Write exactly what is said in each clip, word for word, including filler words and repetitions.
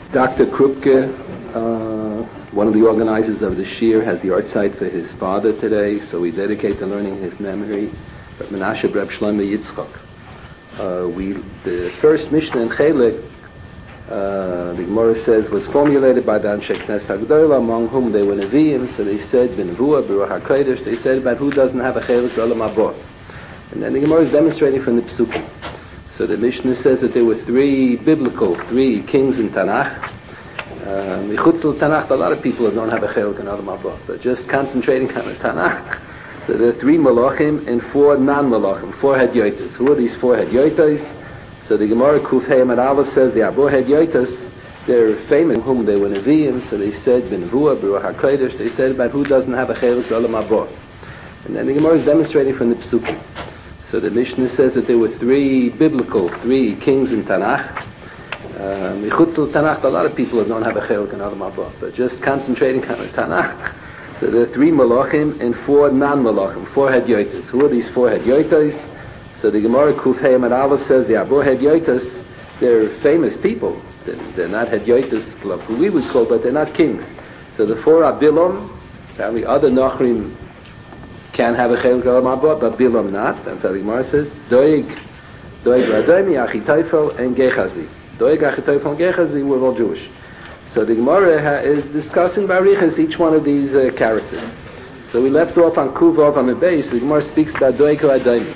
Doctor Krupke, uh, one of the organizers of the Shir, has the art site for his father today, so we dedicate to learning his memory. But Menashe Reb Shlomo Yitzchak. Uh, we, the first Mishnah in Chelek, uh, the Gemara says, was formulated by the Anshe Knesset HaGedolah, among whom they were Nevi'im, so they said, B'Nevuah, B'Ruach HaKodesh, they said about who doesn't have a Chelek Olam Haba. And then the Gemara is demonstrating from the Psukim. So the Mishnah says that there were three biblical, three kings in Tanakh. Michutz um, Tanakh, a lot of people don't have a Chelek in Olam Haba, but just concentrating on the Tanakh. So there are three Malachim and four non-Malachim, four Hedyotos. Who are these four Hedyotos? So the Gemara Kuf Hey Amud Aleph says the Abo Hedyotos, they're famous, whom they were Nevi'im, so they said B'Nevuah, B'Ruach HaKodesh, they said about who doesn't have a Chelek Olam Haba. And then the Gemara is demonstrating from the Psukim. So the Mishnah says that there were three biblical, three kings in Tanakh. Michutz uh, Tanakh, a lot of people don't have a Chelek in Olam Haba, but just concentrating on the Tanakh. So there are three Malachim and four non-Malachim, four Hedyotos. Who are these four Hedyotos? So the Gemara Kuf Hey Amud Aleph says the Abo Hedyotos, they're famous people. They're, they're not Hedyotos, like who we would call, but they're not kings. So the four are Bilam, apparently other Nachrim can have a Chelek Olam Haba, but Bilam not. That's how the Gemara says. Doeg, Doeg Radomi, Achitophel, and Gechazi. Doeg, Achitophel, and Gechazi were all Jewish. So the Gemara ha- is discussing Barichas each one of these uh, characters. So we left off on Kuvov on the base. The Gemara speaks about Doeg Radomi.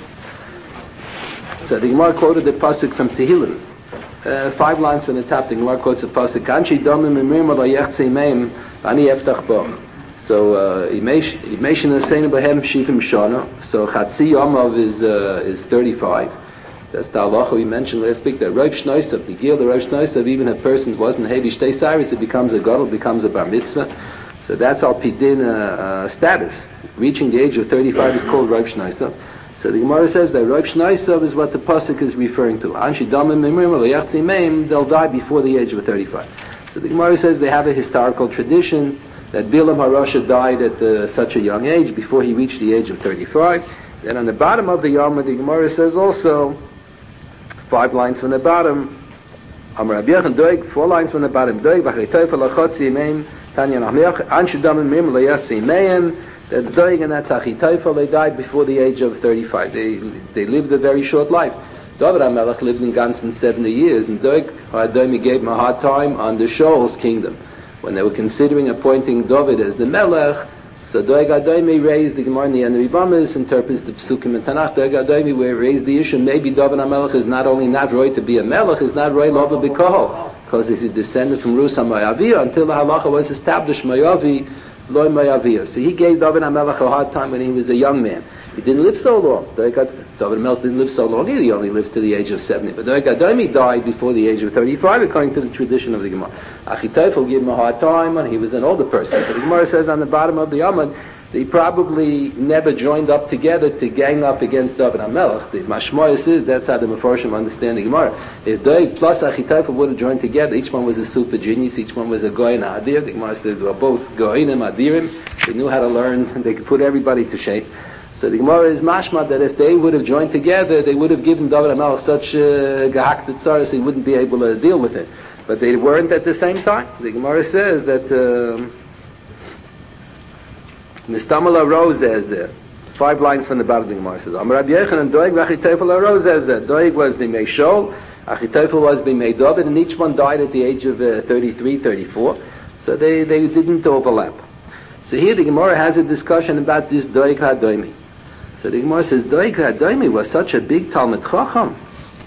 So the Gemara quoted the pasuk from Tehillim. Uh, five lines from the top, the Gemara quotes the pasuk. Anshi domim imrim ala yechtzei meim, ani eftach boch. So Imeshin is saying Behem Shifim Shana. So Chatzi Yamav is uh, is thirty-five. That's the halacha we mentioned last week. That Rosh Noisav, the Gil, the Rosh Noisav, even if a person wasn't Hevi Shtei Cyrus, it becomes a gadol, becomes a bar mitzvah. So that's al pidin uh, uh, status. Reaching the age of thirty-five is called Rosh Noisav. So the Gemara says that Rosh Noisav is what the pasuk is referring to. Anshi Damim Mimrim L'Yachzi Meim, they'll die before the age of thirty-five. So the Gemara says they have a historical tradition that Bilam HaRasha died at uh, such a young age, before he reached the age of thirty-five. Then on the bottom of the Yom, the Gemara says also, five lines from the bottom, Amar Rabbi Yechon Doeg, four lines from the bottom, Doeg, V'chei Teufel Achotzi Meim, Tanya Nachmiach, Anshe Damim Mim L'Yatzi Meim, that's Doeg and that's Achi Teufel, they died before the age of thirty-five. They they lived a very short life. David HaMelech lived in Gansen seventy years, and Doeg HaDomi gave him a hard time on the Shaul's kingdom. When they were considering appointing David as the Melech, so Doeg HaDomi raised, the Gemara in the end of Yivamis interprets the Psukim in Tanakh, Doeg HaDomi raised the issue, maybe David HaMelech is not only not right to be a Melech, is not right Lova B'Kohol, because he's a descendant from Rus HaMayaviyah, until the halacha was established, Mayavi, Loi Mayaviyah. So he gave David HaMelech a hard time when he was a young man. He didn't live so long. David HaMelech didn't live so long either. He only lived to the age of seventy. But Doeg HaDomi died before the age of thirty-five, according to the tradition of the Gemara. Achitophel gave him a hard time when he was an older person. So the Gemara says on the bottom of the Yomad, they probably never joined up together to gang up against David HaMelech. The Mashmoyas is, that's how the Mefarshim understand the Gemara. If Doeg plus Achitophel would have joined together, each one was a super genius, each one was a Goyin Adir. The Gemara says they were both Goyinim Adirim. They knew how to learn, they could put everybody to shame. So the Gemara is mashma that if they would have joined together, they would have given David HaMelech such gehakt tzaras he wouldn't be able to deal with it. But they weren't at the same time. The Gemara says that Mistamala rose as there. Five lines from the bottom of the Gemara says, Amar Rabbi Yochanan Doeg v'Achitophel rose as there. Doeg was b'mei Shaul, Achitophel was b'mei David, and each one died at the age of uh, thirty-three, thirty-four. So they, they didn't overlap. So here the Gemara has a discussion about this Doeg HaDomi. So the Gemara says, Doeg HaDomi was such a big Talmid Chacham.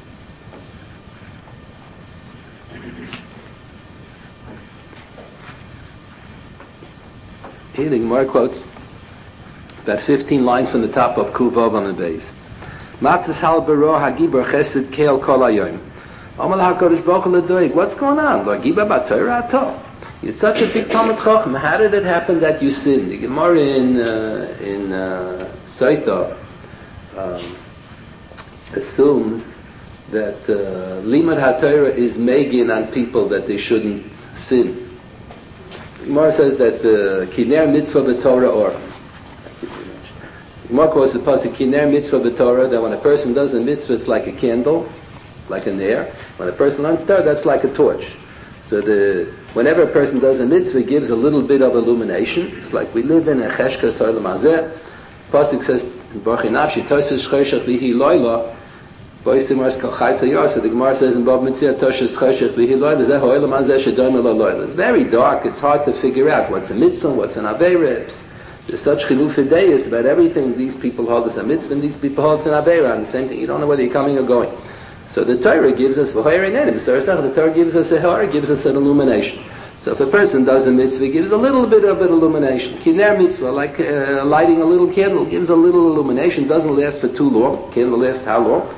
Here the Gemara quotes about fifteen lines from the top of Kuvav on the base. Matas hal baro hagibor chesed keil kol hayoim. Amal HaKadosh Baruch Hu LeDoeg. What's going on? Lo giba b'Torah ato. You're such a big Talmid Chacham. How did it happen that you sinned? The Gemara in uh, in uh, Saita um, assumes that uh, Limud HaTorah is megin on people that they shouldn't sin. The Gemara says that Kiner Mitzvah B'Torah or Gemara quotes the pasuk Kiner Mitzvah B'Torah, that when a person does a mitzvah, it's like a candle, like a nair. When a person learns Torah, that's like a torch. So the whenever a person does a mitzvah, it gives a little bit of illumination. It's like we live in a cheshka soil mazeh. Pasuk says, Baruch Nafshi Toshes Cheshach Vihi Loila. So the Gemara says in Bab Mitzvah Toshes Cheshach Vihi Loila. Zeh Ha'olam Mazeh Shedom Loila. It's very dark. It's hard to figure out what's a mitzvah, what's an aveirah. There's such chilufei deis about everything. These people hold as a mitzvah, and these people hold as an aveirah. And the same thing. You don't know whether you're coming or going. So the Torah gives us the Torah gives us a ha'ara, gives us an illumination. So if a person does a mitzvah, it gives a little bit of an illumination. Kiner mitzvah, like uh, lighting a little candle, gives a little illumination. Doesn't last for too long. Candle lasts how long?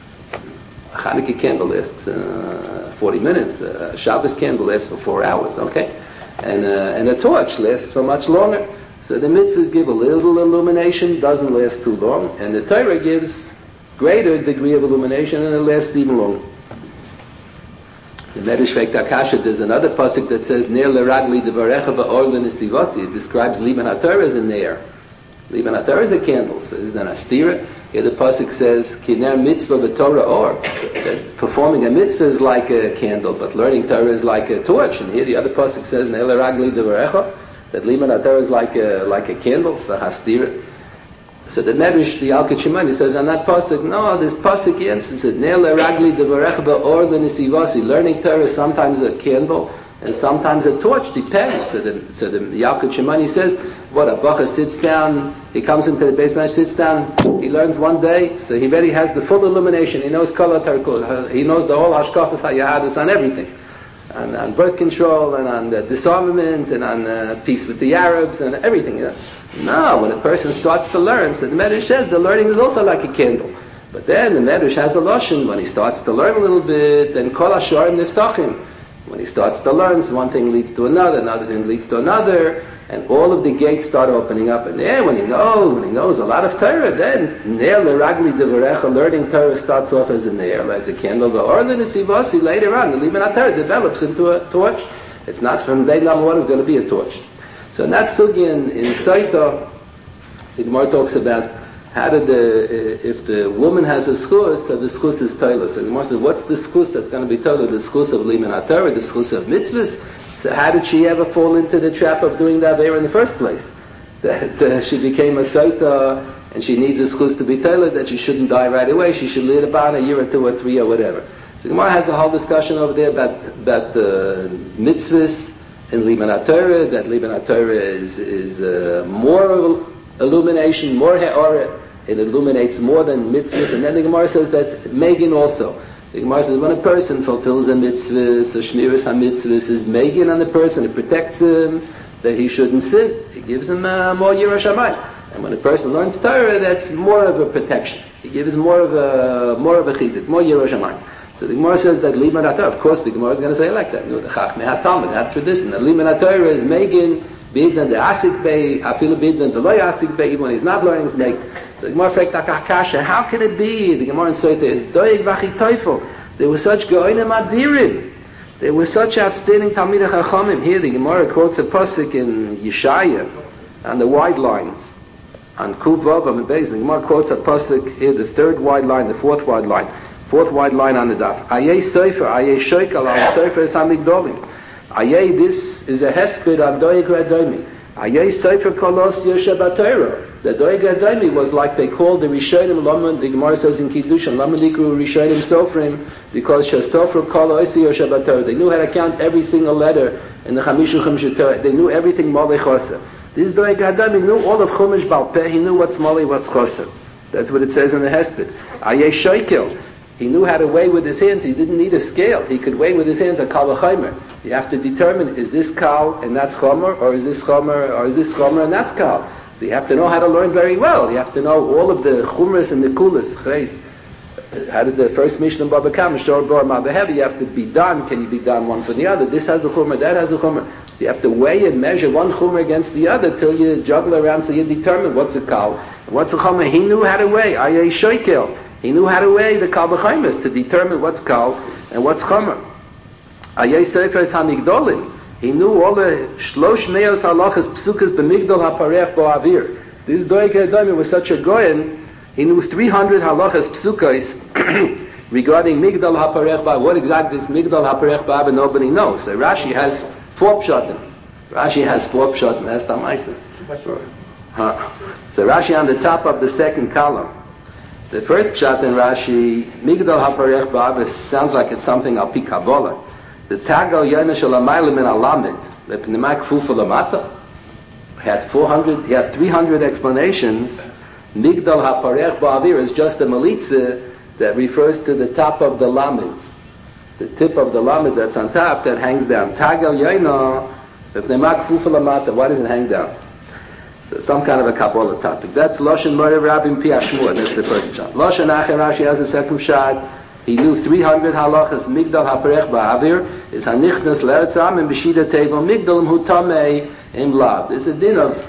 A Hanukkah candle lasts uh, forty minutes. A Shabbos candle lasts for four hours. Okay, and uh, and a torch lasts for much longer. So the mitzvahs give a little illumination, doesn't last too long, and the Torah gives greater degree of illumination, and it lasts even longer. The Medrash Vekta there's another pasuk that says Ner leragli devarecha va'or l'nesivasi. It describes Liban HaTorah as a ner. Liban HaTorah is a candle. So is an astira. Here the pasuk says Kiner mitzvah v'torah or. That performing a mitzvah is like a candle, but learning Torah is like a torch. And here the other pasuk says Ner leragli devarecha, that Liban HaTorah is like a like a candle. It's the hastira. So the Medrash, the Al Kachimani says on that pasuk, no, this pasuk answers it. Ne'le ragli devarech ba'or l'nisivasi. Learning Torah is sometimes a candle and sometimes a torch, depends. So the so the Al Kachimani says, what a bacha sits down, he comes into the basement, sits down, he learns one day, so he already has the full illumination. He knows kol Torah, he knows the whole hashkafas hayahadus on everything. On, on birth control, and on uh, disarmament, and on uh, peace with the Arabs, and everything. You know? No, when a person starts to learn, so the Medrash says the learning is also like a candle. But then the Medrash has a lashon, when he starts to learn a little bit, then kol hasharim niftachim. When he starts to learn, so one thing leads to another, another thing leads to another, and all of the gates start opening up. And then when he knows, when he knows a lot of Torah, then ner leragli devarecha, learning Torah starts off as a ner, as a candle. Or the nesivasi later on, the Liban HaTorah develops into a torch. It's not from day number one, it's going to be a torch. So in that sugi in, in Saita, the Gemara talks about how did the, if the woman has a schus, so the schus is Torah. So the Gemara says, what's the schus that's going to be Torah? The schus of Liban HaTorah, the schus of mitzvahs. So how did she ever fall into the trap of doing the Aveira in the first place? That uh, she became a Saita and she needs a schus to be Torah, that she shouldn't die right away, she should live about a year or two or three or whatever. So the Gemara has a whole discussion over there about, about the mitzvahs in Liban HaTorah, that Liban HaTorah is, is uh, more illumination, more ha'ara, it illuminates more than mitzvahs. And then the Gemara says that Megan also. The Gemara says when a person fulfills a mitzvah, so shmiras ha-mitzvahs is Megan on the person, it protects him, that he shouldn't sin. It gives him uh, more Yirah Shamayim. And when a person learns Torah, that's more of a protection. It gives more of a more of a chizuk, more Yirah Shamayim. So the Gemara says that Liban HaTorah, of course the Gemara is going to say it like that. No, the Chachmei HaTalmud have tradition. The Liban HaTorah is Megan, bidden the asik bay, afilu bidden the loy asik bay, even when he's not learning, he's Megan. So the Gemara fragt Akasha, how can it be? The Gemara in Soita is doeg vachi toifel. There were such goyim adirim. There were such outstanding Talmidei Chachamim. Here the Gemara quotes a pasuk in Yeshaya on the wide lines. On Kuv Vav and Beis, the Gemara quotes a pasuk here, the third wide line, the fourth wide line. Fourth wide line on the daf. Ayei Sofer, Ayei Shoikal, Ayei Sofer is Hamigdolim. Ayei, this is a hesped of Doeg Adomi. Ayei Sofer Kolos Yoshe B'Torah. The Doeg Adomi was like they called the Rishonim, Laman, the Gemara says in Kiddushin, Laman Dikru Rishonim Sofrim, because Shasofra Kolos Yoshe B'Torah. They knew how to count every single letter in the Chamishu Chumsh Torah. They knew everything Malei Chosa. This Doeg Adomi knew all of Chumash Baal Peh. He knew what's Malei, what's Chosa. That's what it says in the hesped. Ayei Shoikel. He knew how to weigh with his hands. He didn't need a scale. He could weigh with his hands a kal v'chaymer. You have to determine, is this kal and that's chomer, or is this chomer, or is this chomer and that's kal? So you have to know how to learn very well. You have to know all of the chumras and the kulas. How does the first Mishnah Baba Kam, Shor Bor Ma'behevi, you have to be done. Can you be done one for the other? This has a chumra, that has a chumra. So you have to weigh and measure one chumra against the other till you juggle around till you determine what's a kal and what's a chomer. He knew how to weigh. Ayei shoikel. He knew how to weigh the kal b'chaymes to determine what's kal and what's chomer. Ayei sefer es hamigdolim. He knew all the shlosh meos halachas psukas b'migdol haparech bo'avir. This Doeg Adomi was such a goyen. He knew three hundred halachas psukas regarding Migdal HaParech Ba'av. What exactly is Migdal HaParech Ba'av? Nobody knows. So Rashi has four pshatim. Rashi has four pshatim. That's the Maisa. Huh. So Rashi on the top of the second column. The first pshat in Rashi, Migdal HaParech Ba'av, sounds like it's something al pi Kabbalah. The Tagal Yana Shel HaMaylim in Alamid, the Pneumak Fufa Lamata, had four hundred, he had three hundred explanations. Migdal HaParech Ba'avir is just a malitza that refers to the top of the Lamed. The tip of the Lamed that's on top that hangs down. Tagal Yana, the Pneumak Fufa Lamata, why does it hang down? So some kind of a Kabbalah topic. That's Loshen Morev Rabim Pi Ashmur. That's the first shot. Loshen Acher Rashi has a second shot. He knew three hundred halachas. Migdal HaParech Ba'avir is Hanichnas L'Eretz Amim B'Shida Tevel Migdal Hu Tamei Im Lav. There's a din of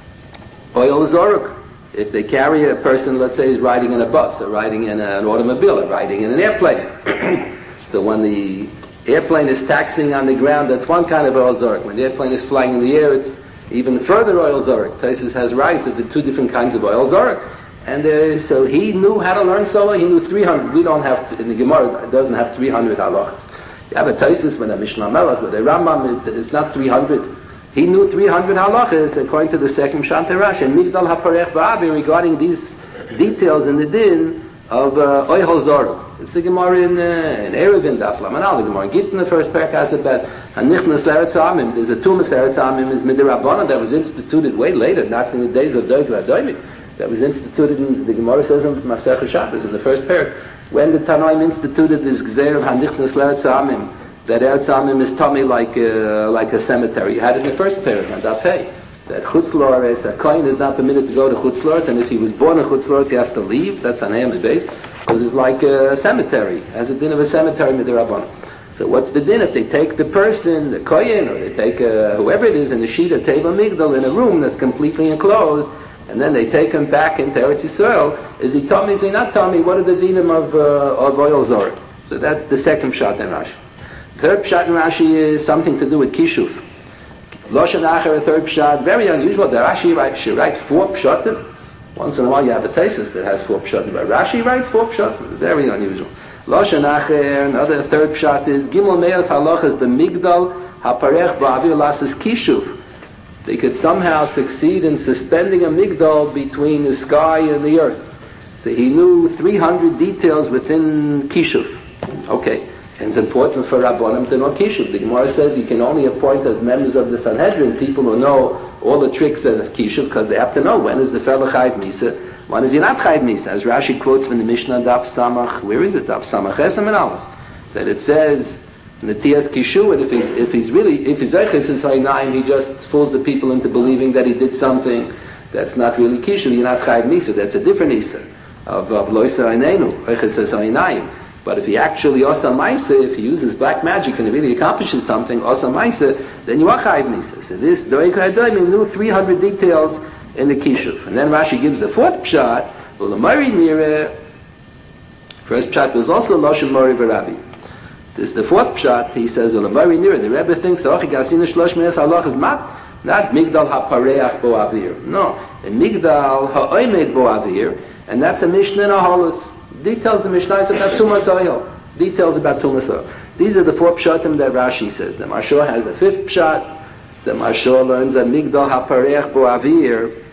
oil zoruk. If they carry a person, let's say, is riding in a bus, or riding in an automobile, or riding in an airplane. So when the airplane is taxiing on the ground, that's one kind of oil zoruk. When the airplane is flying in the air, it's even further oil zoruk. Taisus has rice of the two different kinds of oil zoruk. And uh, so he knew how to learn Sola. He knew three hundred. We don't have, in the Gemara, it doesn't have three hundred halachas. You have a Taisus with a Mishnah Melech, with a Rambam, it, it's not three hundred. He knew three hundred halachas, according to the second Shante Rashi. And Migdal HaParech Ba'avi, regarding these details in the din of Oihol Zoruk. It's the Gemara in, uh, in Erevin, Daf Lamanal, the Gemara in Gittin, the first parak has about Hanichnas L'Eretz Amim. There's a Tumas Eretz Amim is Midirabana that was instituted way later, not in the days of Doeg V'Adoimi. That was instituted in, the Gemara says in Masech Shabbos, in the first parak. When the Tanoim instituted this Gzeir of Hanichnas L'Eretz Amim, that Eretz Amim is tummy like a, like a cemetery. You had it in the first parak, on Daf Hey. That Chutz La'aretz, a Kohen is not permitted to go to Chutz La'aretz, and if he was born in Chutz La'aretz, he has to leave. That's on Hayam base, because it's like a cemetery, as a din of a cemetery midirabban. So what's the din if they take the person, the Kohen, or they take uh, whoever it is in the sheet of Teva Migdal in a room that's completely enclosed, and then they take him back into Eretz Yisrael? Is he tummy? Is he not tummy? What are the dinim of uh, of oil zorah? So that's the second shot in Rashi. Third shot in Rashi is something to do with Kishuf. Loshen Acher, a third pshat, very unusual. The Rashi write, should write four pshatim. Once in a while you have a thesis that has four pshatim, but Rashi writes four pshatim. Very unusual. Loshen Acher, another third pshat is Gimel Meos Halachas B'Migdal HaParech Ba'avir Lasses Kishuf. They could somehow succeed in suspending a migdal between the sky and the earth. So he knew three hundred details within Kishuf. Okay. And it's important for Rabbanim to know Kishuf. The Gemara says you can only appoint as members of the Sanhedrin people who know all the tricks of Kishuf, because they have to know when is the fellow Chayv Misa, when is he not Chayv Misa. As Rashi quotes from the Mishnah, Daf Samach, where is it? Daf Samach Esem and Aleph. That it says, Netias Kishu, and if he's, if he's really, if he's Eiches is Hainayim, he just fools the people into believing that he did something that's not really Kishu, you're not Chayv Misa. That's a different Isa of, of Loisa Einenu, Eiches is Hainayim. But if he actually Osa Maisa, if he uses black magic and he really accomplishes something, Osa Maisa, then you are Chayiv Misa. So this, Doeg Hadoimi knew three hundred details in the Kishuf. And then Rashi gives the fourth pshat, Ulamari Nire. First pshat was also Loshen Mori V'Rabi. This is the fourth pshat, he says, Ulamari Nire. The Rebbe thinks, Ochi Gasina Shlosh Menes Halach is not, not Migdal HaPareach Bo Avir. No, a Migdal HaOimed Bo Avir, and that's a Mishnah in a Holus. Details the Mishnah about Tumas Oil. Details about Tumas Oil. These are the four pshatim that Rashi says. The Mashor has a fifth pshat. The Mashor learns that Migdal HaParech Bo Avir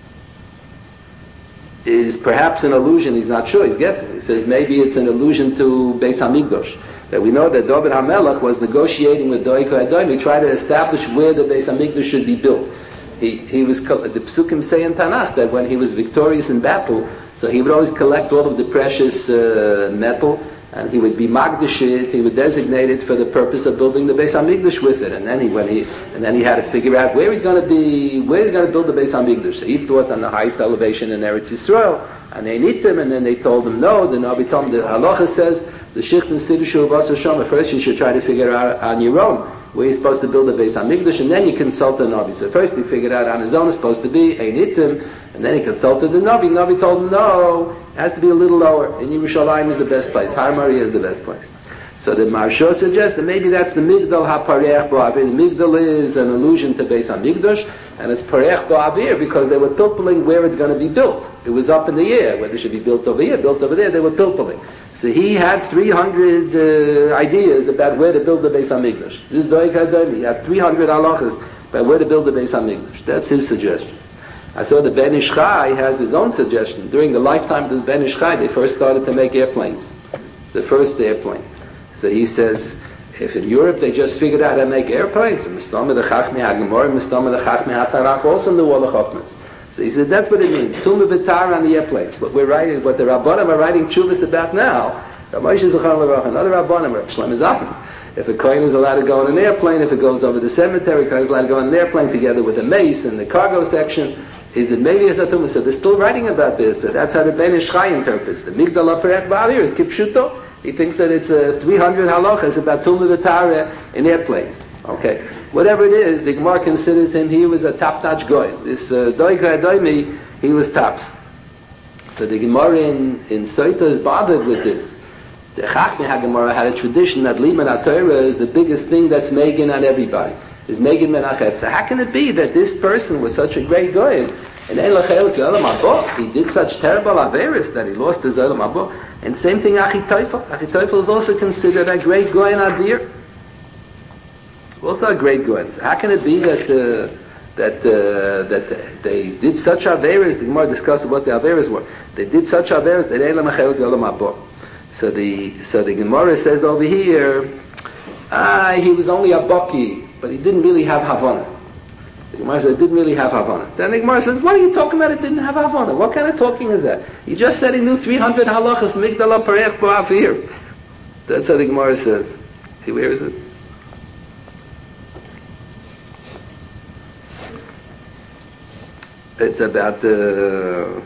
is perhaps an allusion. He's not sure. He's guessing. He says maybe it's an allusion to Beis HaMikdash. That we know that David HaMelech was negotiating with Doeg HaEdom. He tried to establish where the Beis HaMikdash should be built. He, he was, the Psukim say in Tanakh that when he was victorious in battle, so he would always collect all of the precious uh, metal, and he would be magdish it, he would designate it for the purpose of building the Beis HaMikdash with it. And then he, when he, and then he had to figure out where he's going to be, where he's going to build the Beis HaMikdash. So he thought on the highest elevation in Eretz Yisrael, and they need him, and then they told him no. The Navi told him, the halacha says, the Shicht and Sidushu of Asher Shama, first you should try to figure out on your own where he's supposed to build the Beis HaMikdash, and then you consult the Navi. So first he figured out on his own it's supposed to be Einitim, and then he consulted the Navi. Navi told him no, it has to be a little lower. In Yerushalayim is the best place. Har Maria is the best place. So the Maharsha suggests that maybe that's the Migdal HaPareach Ba'avir. The Migdal is an allusion to Beis HaMikdash, and it's Pareach Ba'avir because they were pilpling where it's going to be built. It was up in the air, whether it should be built over here, built over there, they were pilpling. So he had three hundred uh, ideas about where to build the Beis HaMikdash. This is Doeg HaDoimi. He had three hundred halachas about where to build the Beis HaMikdash. That's his suggestion. I saw the Ben Ish Chai has his own suggestion. During the lifetime of the Ben Ish Chai, they first started to make airplanes. The first airplane. So he says, if in Europe they just figured out how to make airplanes, Mistama the Chachmi HaGemor, Mistama the Chachmi HaTarak also knew all the Chachmas. So he said, that's what it means. Tumah v'tar on the airplanes. What we're writing, what the Rabbanim are writing Chuvas about now, Moshe Zechariah Levrach, another Rabbanim, Rav Shlomo Zalman. If a Kohen is allowed to go on an airplane, if it goes over the cemetery, a Kohen is allowed to go on an airplane together with a mace in the cargo section. Is it maybe as a tumah? So they're still writing about this. So that's how the Ben Ish Chai interprets. The Migdal HaPareach Ba'avir is Kipshuto. He thinks that it's uh, three hundred halachas about Tumah V'Tara in airplanes. Okay. Whatever it is, the Gemara considers him, he was a top-notch guy. This uh, Doeg HaDoimi, he was tops. So the Gemara in, in Soita is bothered with this. The Chachmei HaGemara had a tradition that Liman HaTorah is the biggest thing that's Megan on everybody. Is Megan Menachet. So how can it be that this person was such a great guy, and Ein Lachel Olam Haba, he did such terrible averis that he lost his Olam Haba? And same thing Achitophel. Achitophel is also considered a great guy in Adir. Also a great guy. So how can it be that uh, that uh, that they did such averis? The Gemara discussed what the averis were. They did such averis that Ein Lachel Olam Haba. So the so the Gemara says over here, ah, he was only a baki, but he didn't really have Havana. The Gemara says, it didn't really have Havana. Then the Gemara says, what are you talking about? It didn't have Havana. What kind of talking is that? He just said he knew three hundred halachas, Migdal HaPareach Ba'avir. That's how the Gemara says. See, where is it? It's about the...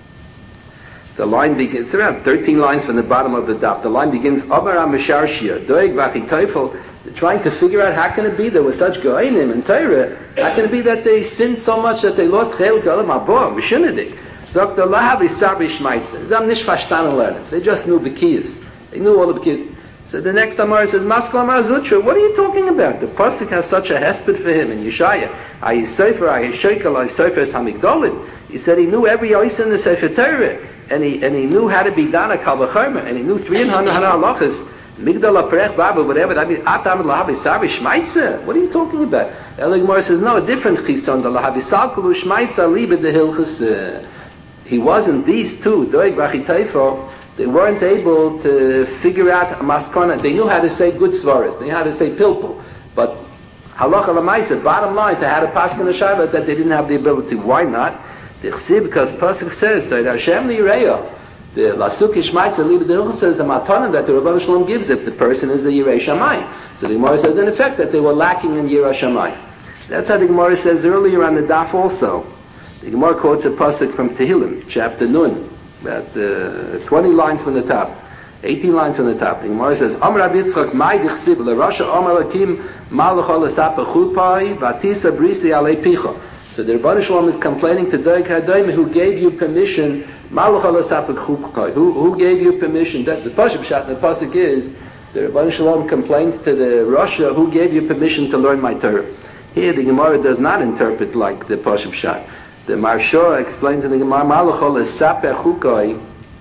The line begins, it's around thirteen lines from the bottom of the daf. The line begins, Amar HaMesharshia, Doeg V'Achitophel. They're trying to figure out how can it be there was such goyim in Torah. How can it be that they sinned so much that they lost Chel Galam Haba, Mishinadik? Sagt Allah Havisar Bishmaitzer. Zam Nish Fashtan Lernen. They just knew Bekiyas. They knew all the Bekiyas. So the next Amar says, Maskal Mazutra, what are you talking about? The Pasuk has such a hesped for him in Yeshaya. Ayi Sefer, Ayi Shekel, Ayi Sefer es HaMigdolim. He said he knew every ois in the Sefer Torah. And he, and he knew how to be dana kal v'chomer, and he knew three hundred halachas, Migdal HaPareach Ba'avir, whatever that means, Atam Lahavisar B'Shmaitzer. What are you talking about? El Gemara says, no, a different chison, the Lahavisar Kulu Shmaitzer Libe de Hilchus. He wasn't, these two, Doeg V'Achitophel, they weren't able to figure out a maskana. They knew how to say good svaras, they knew how to say pilpul, but halacha l'maisa, bottom line, to how to pass in a shayla, that they didn't have the ability. Why not? Because Pasuk says, so Hashem Lireya, the Lasuk Ishmaitza Liba Dilcha says a matana that the Rabban Shalom gives if the person is a Yirei Shamayim. So the Gemara says in effect that they were lacking in Yirei Shamayim. That's how the Gemara says earlier on the daf also. The Gemara quotes a Pasuk from Tehillim, chapter Nun, about uh, twenty lines from the top, eighteen lines from the top. The Gemara says, Amar Rabbi Yitzchak, Mai Dichsib, LeRasha Amar Lakim, Malach Al-Asapa Chupai, Vatisa Brisi Alei Picha. So the Rebbeinu Shalom is complaining to Doeg HaDoimi, who gave you permission, Malach Al-Asapik Chupkai, who who gave you permission? That the Pasuk Pshat, the Pasuk is, the Rebbeinu Shalom complains to the Rasha, who gave you permission to learn my Torah. Here the Gemara does not interpret like the Pasuk Pshat. The Maharsha explains in the Gemara, Malach Al-Asapik Chupkai,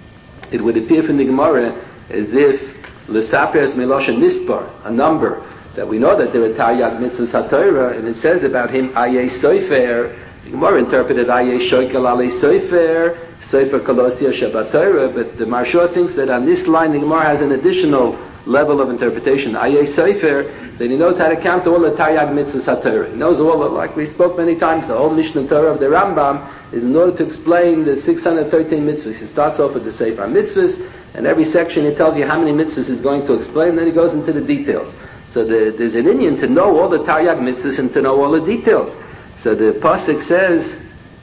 it would appear from the Gemara as if L'Saper is Melosha Nispar, a number. That we know that there are Taryag Mitzvahs HaTorah, and it says about him, Ayeh Sofer, the Gemara interpreted Ayeh Shoikel Alei Sofer, Sofer Kolosia Shabbat Torah, but the Maharsha thinks that on this line the Gemara has an additional level of interpretation. Ayeh Sofer, that he knows how to count all the Taryag Mitzvahs HaTorah. He knows all, like we spoke many times, the whole Mishnah Torah of the Rambam is in order to explain the six hundred thirteen mitzvahs. He starts off with the Sefer Mitzvahs, and every section he tells you how many mitzvahs he's going to explain, and then he goes into the details. So the, there's an Indian to know all the Taryag mitzvahs and to know all the details. So the Pasuk says,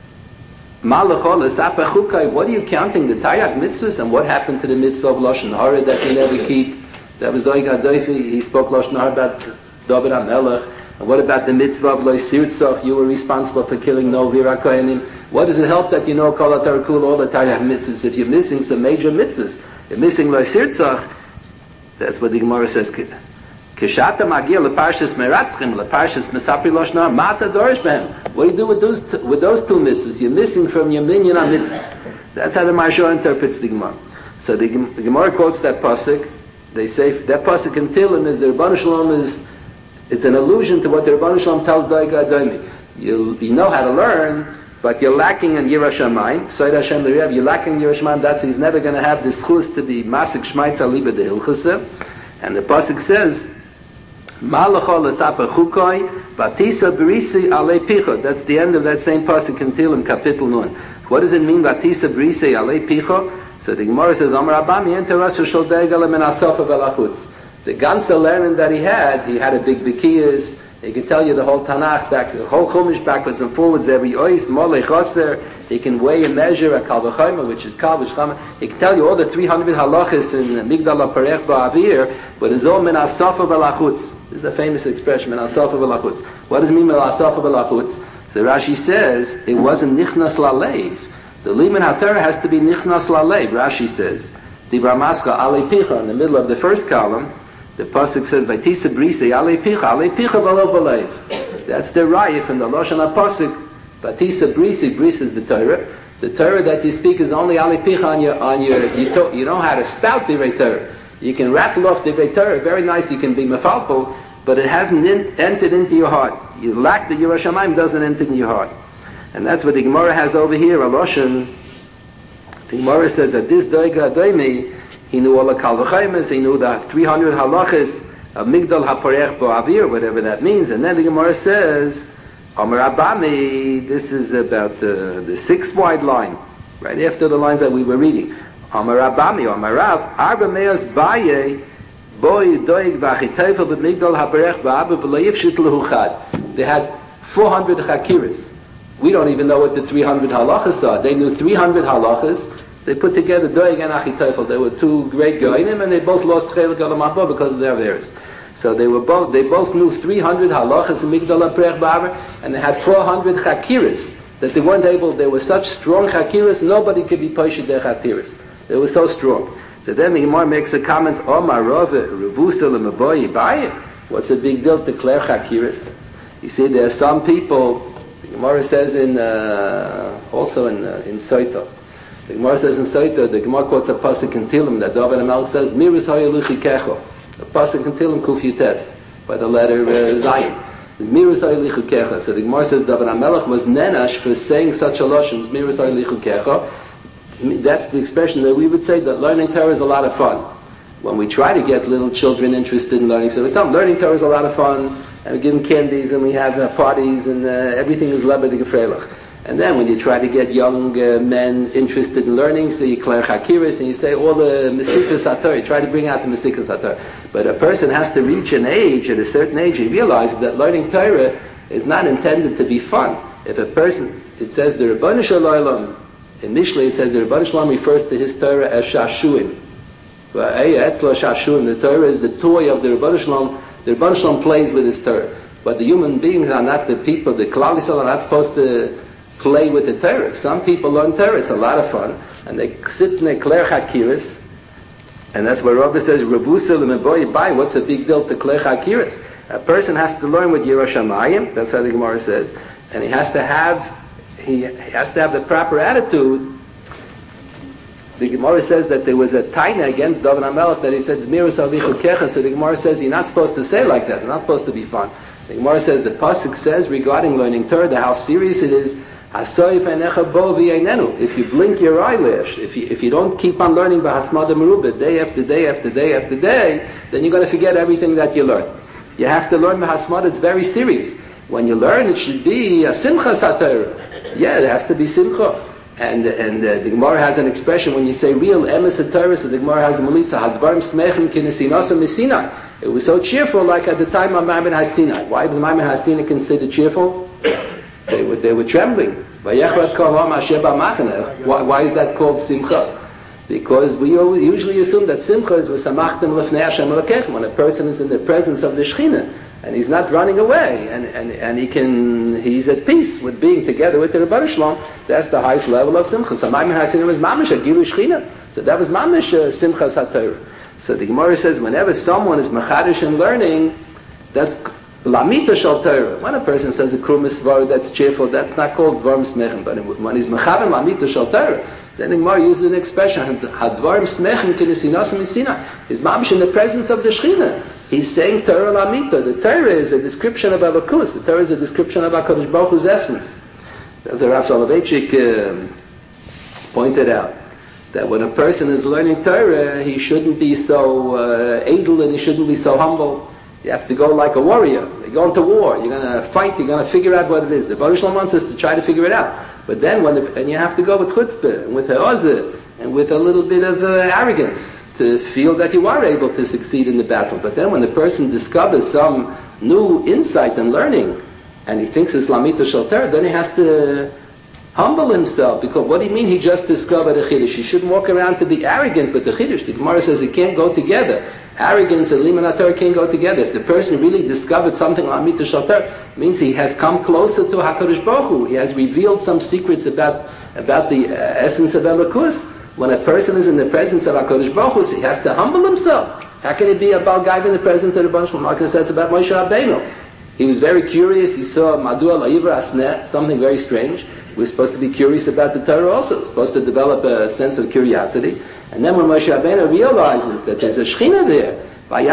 Malachol Asapa Chukai, what are you counting, the Taryag mitzvahs? And what happened to the mitzvah of Lashon Hara that you never keep? That was Doeg HaDoimi, he spoke Lashon Hara about David HaMelech. And what about the mitzvah of Lo Sirtzach? You were responsible for killing no Vira Kohanim. What does it help that you know Kol HaTorah Kula, all the Taryag mitzvahs? If you're missing some major mitzvahs, you're missing Lo Sirtzach, That's what the Gemara says. Kishata magia leparshas meratzchim leparshas mesapri loshna mata dorish behem. What do you do with those t- with those two mitzvahs? You're missing from your minyan on mitzvahs. That's how the Maharsha interprets the Gemara. So the, the Gemara quotes that pasuk. They say that pasuk in Tehillim is the Rebbeinu Shalom is. It's an allusion to what the Rebbeinu Shalom tells Doiga Adomi. You you know how to learn, but you're lacking in Yirah Shamayim. Soid Hashem l'Rev, you're lacking in Yirah Shamayim. That's he's never going to have the schus to be masik shmaitza liba de hilchasa. And the pasuk says, Malacha l'saper chukoi vatisa berisi alei picha. That's the end of that same pasuk in Tehillim, Kapitel Nun. What does it mean, vatisa berisi alei picha? So the Gemara says, Amar Abami enter Rashi shel Deigala min asofa velachutz. The ganze learning that he had, he had a big bikiyas. He can tell you the whole Tanakh, back, the whole Chumash backwards and forwards, every ois, molei chaser. He can weigh and measure a kal v'chayma, which is kal v'shchama. He can tell you all the three hundred halachas in Migdal HaParech Ba'avir, but it's all min asofa velachutz. This is the famous expression, min asofa velachutz. What does it mean min asofa velachutz? So Rashi says, it wasn't nichnas la'leiv. The liman haTorah has to be nichnas la'leiv. Rashi says, the Bramascha alei picha, in the middle of the first column, the pasuk says, "Vaytisa brise alei picha, alei picha v'lo b'leiv." That's the raya from the Lashon HaPasuk. Vaytisa brise, brise is the Torah. The Torah that you speak is only alei picha on your on your. You, to, you know how to spout the Torah. You can rattle off the Torah very nice. You can be mefalpo, but it hasn't in, entered into your heart. You lack the Yirah Shamayim, doesn't enter in your heart, and that's what the Gemara has over here. A Lashon. The Gemara says that this doiga doimi. He knew all the kal v'chaymas, he knew the three hundred halachas of Migdal HaParech Ba'avir, whatever that means. And then the Gemara says, Amar Abami, this is about the, the sixth wide line, right after the lines that we were reading. Amar Abami, Amar Rav, Arba Meos Baye, Boi Doig V'achitayfa B'Migdal HaParech Ba'avir B'Layif Shit L'Huchad. They had four hundred chakiras. We don't even know what the three hundred halachas are. They knew three hundred halachas. They put together Doeg and Achitophel. They were two great goyim, and they both lost Chelik Olam Haba because of their avers. So they were both. They both knew three hundred halachas in Migdal HaParech Ba'avir, and they had four hundred chakiras that they weren't able. They were such strong chakiras, nobody could be poshed their chakiras. They were so strong. So then the Gemara makes a comment: Omar Rove Revusa L'Maboyi Baye. What's the big deal to declare chakiras? You see, there are some people. The Gemara says in uh, also in uh, in Soita. The Gemara says in Soita, the Gemara quotes a pasuk in Tehillim that David HaMelech says, Miris ha'yeluchi kecho. A pasuk in Tehillim Kuf Yutes, by the letter uh, Zion. It's Miris ha'yeluchi kecho. So the Gemara says David HaMelech was nenash for saying such a lashon, Miris ha'yeluchi kecho. That's the expression that we would say that learning Torah is a lot of fun. When we try to get little children interested in learning, so we tell them learning Torah is a lot of fun, and we give them candies, and we have uh, parties, and uh, everything is lebed gefreilach. And then when you try to get young uh, men interested in learning, so you declare chakiris and you say all the mesikas haTorah, you try to bring out the mesikas haTorah. But a person has to reach an age, at a certain age, he realizes that learning Torah is not intended to be fun. If a person, it says the Rebbeinu Shalom, initially it says the Rebbeinu Shalom refers to his Torah as shashuim. The Torah is the toy of the Rebbeinu Shalom. The Rebbeinu Shalom plays with his Torah. But the human beings are not the people, the Klal Yisrael are not supposed to play with the Torah. Some people learn Torah, it's a lot of fun, and they sit and they declare chakiris, and that's what Rabbi says, Revusa l'meboyi bai, what's a big deal to declare chakiris? A person has to learn with Yirah Shamayim, that's how the Gemara says, and he has to have, he has to have the proper attitude. The Gemara says that there was a taina against David HaMelech that he said, Zmiris avichu kecha, so the Gemara says you're not supposed to say like that, it's not supposed to be fun. The Gemara says, the pasuk says regarding learning Torah, how serious it is, if you blink your eyelash, if you, if you don't keep on learning B'Hasmada Merubah day after day after day after day, then you're going to forget everything that you learn. You have to learn B'Hasmada, it's very serious. When you learn, it should be a simcha satorah. Yeah, it has to be simcha. And and uh, the Gemara has an expression when you say real emes satorah, so the Gemara has a melitza, hadvarim smechim kinesinasa misinai. It was so cheerful like at the time of Ma'amad HaSinai. Why was Ma'amad HaSinai considered cheerful? They were, they were trembling. Why, why is that called simcha? Because we usually assume that simcha is v'samachtem lefnei Hashem Elokechem, when a person is in the presence of the Shekhinah and he's not running away, and, and, and he can he's at peace with being together with the Rebbeinu Shalom. That's the highest level of simcha. So Ma'amad HaSinai was mamish a gilu Shekhinah. So that was mamish uh, simchas haTorah. So the Gemara says, whenever someone is machadish in learning, that's lamita shal Torah. When a person says a krum svara that's cheerful, that's not called dvarim smechem. But when he's mechaven lamita shal Torah, then the Gemara uses an expression, hadvarim smechem kinesinas misina. He's mamish in the presence of the Shechina. He's saying Torah lamita. The Torah is a description of Elokus. The Torah is a description of HaKadosh Baruch Hu's essence. As the Rav Soloveitchik um, pointed out, that when a person is learning Torah, he shouldn't be so uh, idle and he shouldn't be so humble. You have to go like a warrior. You're going to war. You're going to fight. You're going to figure out what it is. The Baruch Shalom wants us to try to figure it out. But then, when the, and you have to go with chutzpah and with ha'ozah and with a little bit of uh, arrogance to feel that you are able to succeed in the battle. But then, when the person discovers some new insight and learning, and he thinks it's lamita shel Torah, then he has to humble himself, because what do you mean he just discovered a chiddush? He shouldn't walk around to be arrogant with the chiddush. The Gemara says it can't go together. Arrogance and liman Torah can't go together. If the person really discovered something on Amita Shal Torah, it means he has come closer to HaKadosh Baruch Hu. He has revealed some secrets about, about the uh, essence of Elokus. When a person is in the presence of HaKadosh Baruch Hu, he has to humble himself. How can he be a Baal Gaiva in the presence of the Baruch Hu? Malka says about Moshe Rabbeinu. He was very curious. He saw Madua La'ivra Asneh, something very strange. We're supposed to be curious about the Torah also. We're supposed to develop a sense of curiosity. And then when Moshe Rabbeinu realizes that there's a Shechina there, when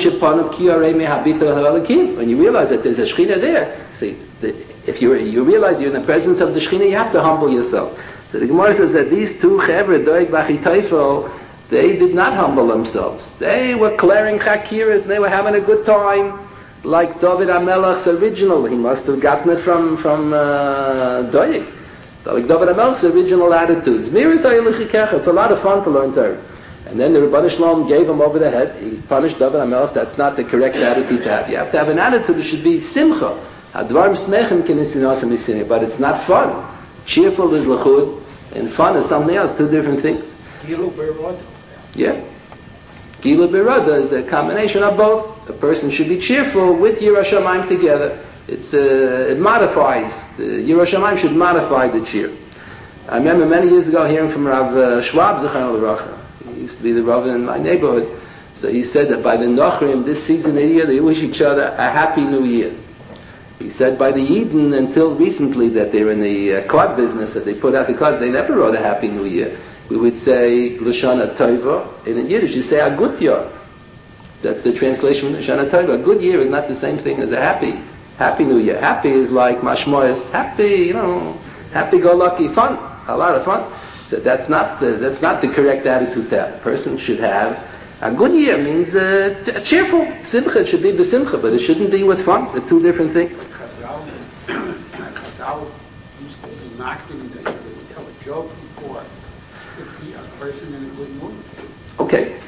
you realize that there's a Shechina there, see, if you you realize you're in the presence of the Shechina, you have to humble yourself. So the Gemara says that these two Chevra, Doeg Bachiteifel, they did not humble themselves. They were clearing Chakiras, and they were having a good time. Like David HaMelech's original, he must have gotten it from from uh, Doeg. Like David HaMelech's original attitudes. It's a lot of fun to learn Torah. And then the Rebbeinu Shalom gave him over the head. He punished David HaMelech. That's not the correct attitude to have. You have to have an attitude that should be simcha. Hadvarim smechem kinesinosem isini. But it's not fun. Cheerful is lechud, and fun is something else. Two different things. Gilu Berod. Yeah. Gila Birada is the combination of both. A person should be cheerful with Yirah Shamayim together. It's, uh, it modifies. The Yirah Shamayim should modify the cheer. I remember many years ago hearing from Rav uh, Schwab, Zechanol Racha. He used to be the Rav in my neighborhood. So he said that by the Nochrim, this season of the year, they wish each other a happy new year. He said by the Yidden, until recently that they're in the uh, card business, that they put out the card, they never wrote a happy new year. We would say L'shana Tova, and in Yiddish you say a good year. That's the translation from L'shana Tova. A good year is not the same thing as a happy, happy new year. Happy is like mashmoyas, happy, you know, happy-go-lucky, fun, a lot of fun. So that's not the, that's not the correct attitude to have. A person should have, a good year means uh, t- cheerful. Simcha, it should be besimcha, but it shouldn't be with fun. They're two different things. Chazal used to be knocking, they would tell a joke before. A person in a good mood. Okay.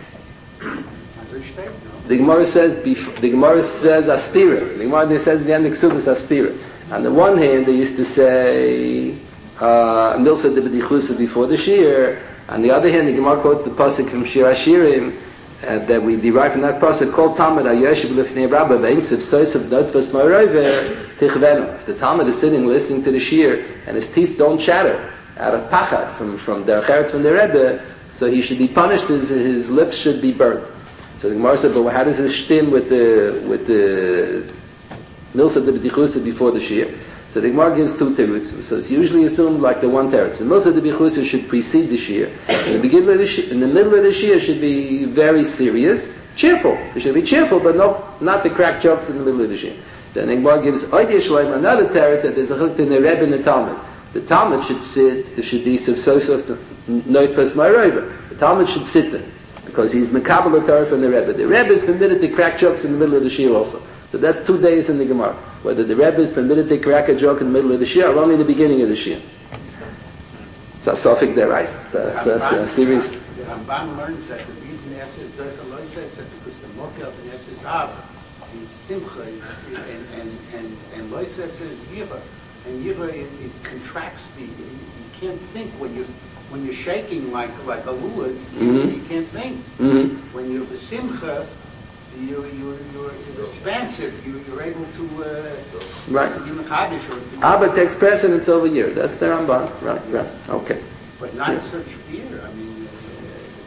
The Gemara says before, the Gemara says astira. The Gemara says the end of Ksubas astira. On the one hand, they used to say uh, milsa de b'dichusa before the shir. On the other hand, the Gemara quotes the pasuk from Shir Hashirim uh, that we derive from that pasuk called Talmud Hayeshiv Lifnei Rabba Ve'insiv Toisav Notvas Ma'roiver Tichvenu. If the Talmud is sitting listening to the shir and his teeth don't chatter out of pachad from from their cheretz from the Rebbe, so he should be punished. His his lips should be burnt. So the Gemara said, but how does this stim with the with the milsa de b'dichusa before the shir? So the Gemara gives two terutzim. So it's usually assumed like the one teretz. The milsa de b'dichusa should precede the shir. In the beginning of the shir, in the middle of the shir, should be very serious, cheerful. It should be cheerful, but no, not the crack jokes in the middle of the shir. Then the Gemara gives Oidei Shloim another teretz that there's a chiluk in the Rebbe and the Talmud. The Talmud should sit, there should be subsosov noitfas ma'roiver. The Talmud should sit there, because he's mekabel Torah from the Rebbe. The Rebbe is permitted to crack jokes in the middle of the shir also. So that's two days in the Gemara. Whether the Rebbe is permitted to crack a joke in the middle of the shir or only in the beginning of the shir. It's a suffix there, right? It's a series. The Ramban learns that the reason Esses does the Lois says that because the Mokel and Esses Av is Simcha is, and, and, and, and Lois says Yira. And Yira, it, it contracts the, you, you can't think when you're, when you're shaking like, like a lulav, you, mm-hmm. you can't think. Mm-hmm. When you're Besimcha, you, you, you're, you're expansive, you, you're able to, uh, right. to be Mechadish or to... Abba takes precedence over Yira. That's the Ramban. Right, right. Okay. But not yeah. such fear. I mean, uh,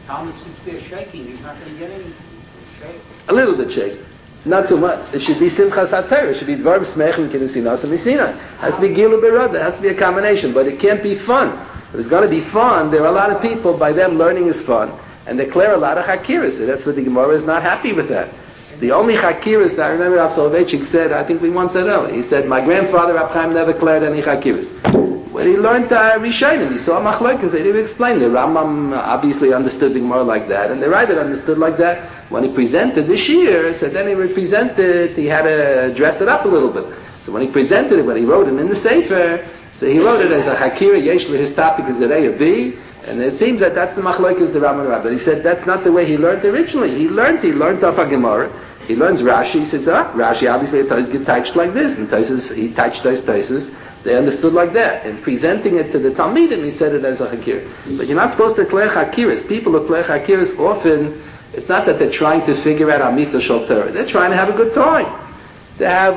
Talmud sits there shaking. He's not going to get any shake. A little bit shaky. Not too much. It should be Simchas HaTorah. It should be Dvarim Smechem Kinesinas and Misinai. It has to be Gila Berada. It has to be a combination. But it can't be fun. If it's going to be fun, there are a lot of people, by them learning is fun, and they declare a lot of Chakiras. So that's what the Gemara is not happy with that. The only Chakiras that I remember Rav Soloveitchik said, I think we once said earlier, he said, my grandfather Rav Chaim never declared any Chakiras. When he learned uh, Rishonim, he saw Machlokes, they didn't explain. The Rambam obviously understood the Gemara like that, and the Ravid understood like that. When he presented the Shir, so then he represented, he had to dress it up a little bit. So when he presented it, when he wrote it in the Sefer, so he wrote it as a Hakira, Yesh his topic is A or B, and it seems that that's the Machlokes, the Rambam Rav. But he said that's not the way he learned originally. He learned, he learned off a Gemara. He learns Rashi, he says, ah, Rashi obviously it does get touched like this, and Taisus, he touched those Taisus. They understood like that. And presenting it to the Talmidim, he said it as a Hakir. But you're not supposed to declare Hakiras. People who declare Hakiras often, it's not that they're trying to figure out Amita Shal Torah. They're trying to have a good time. They have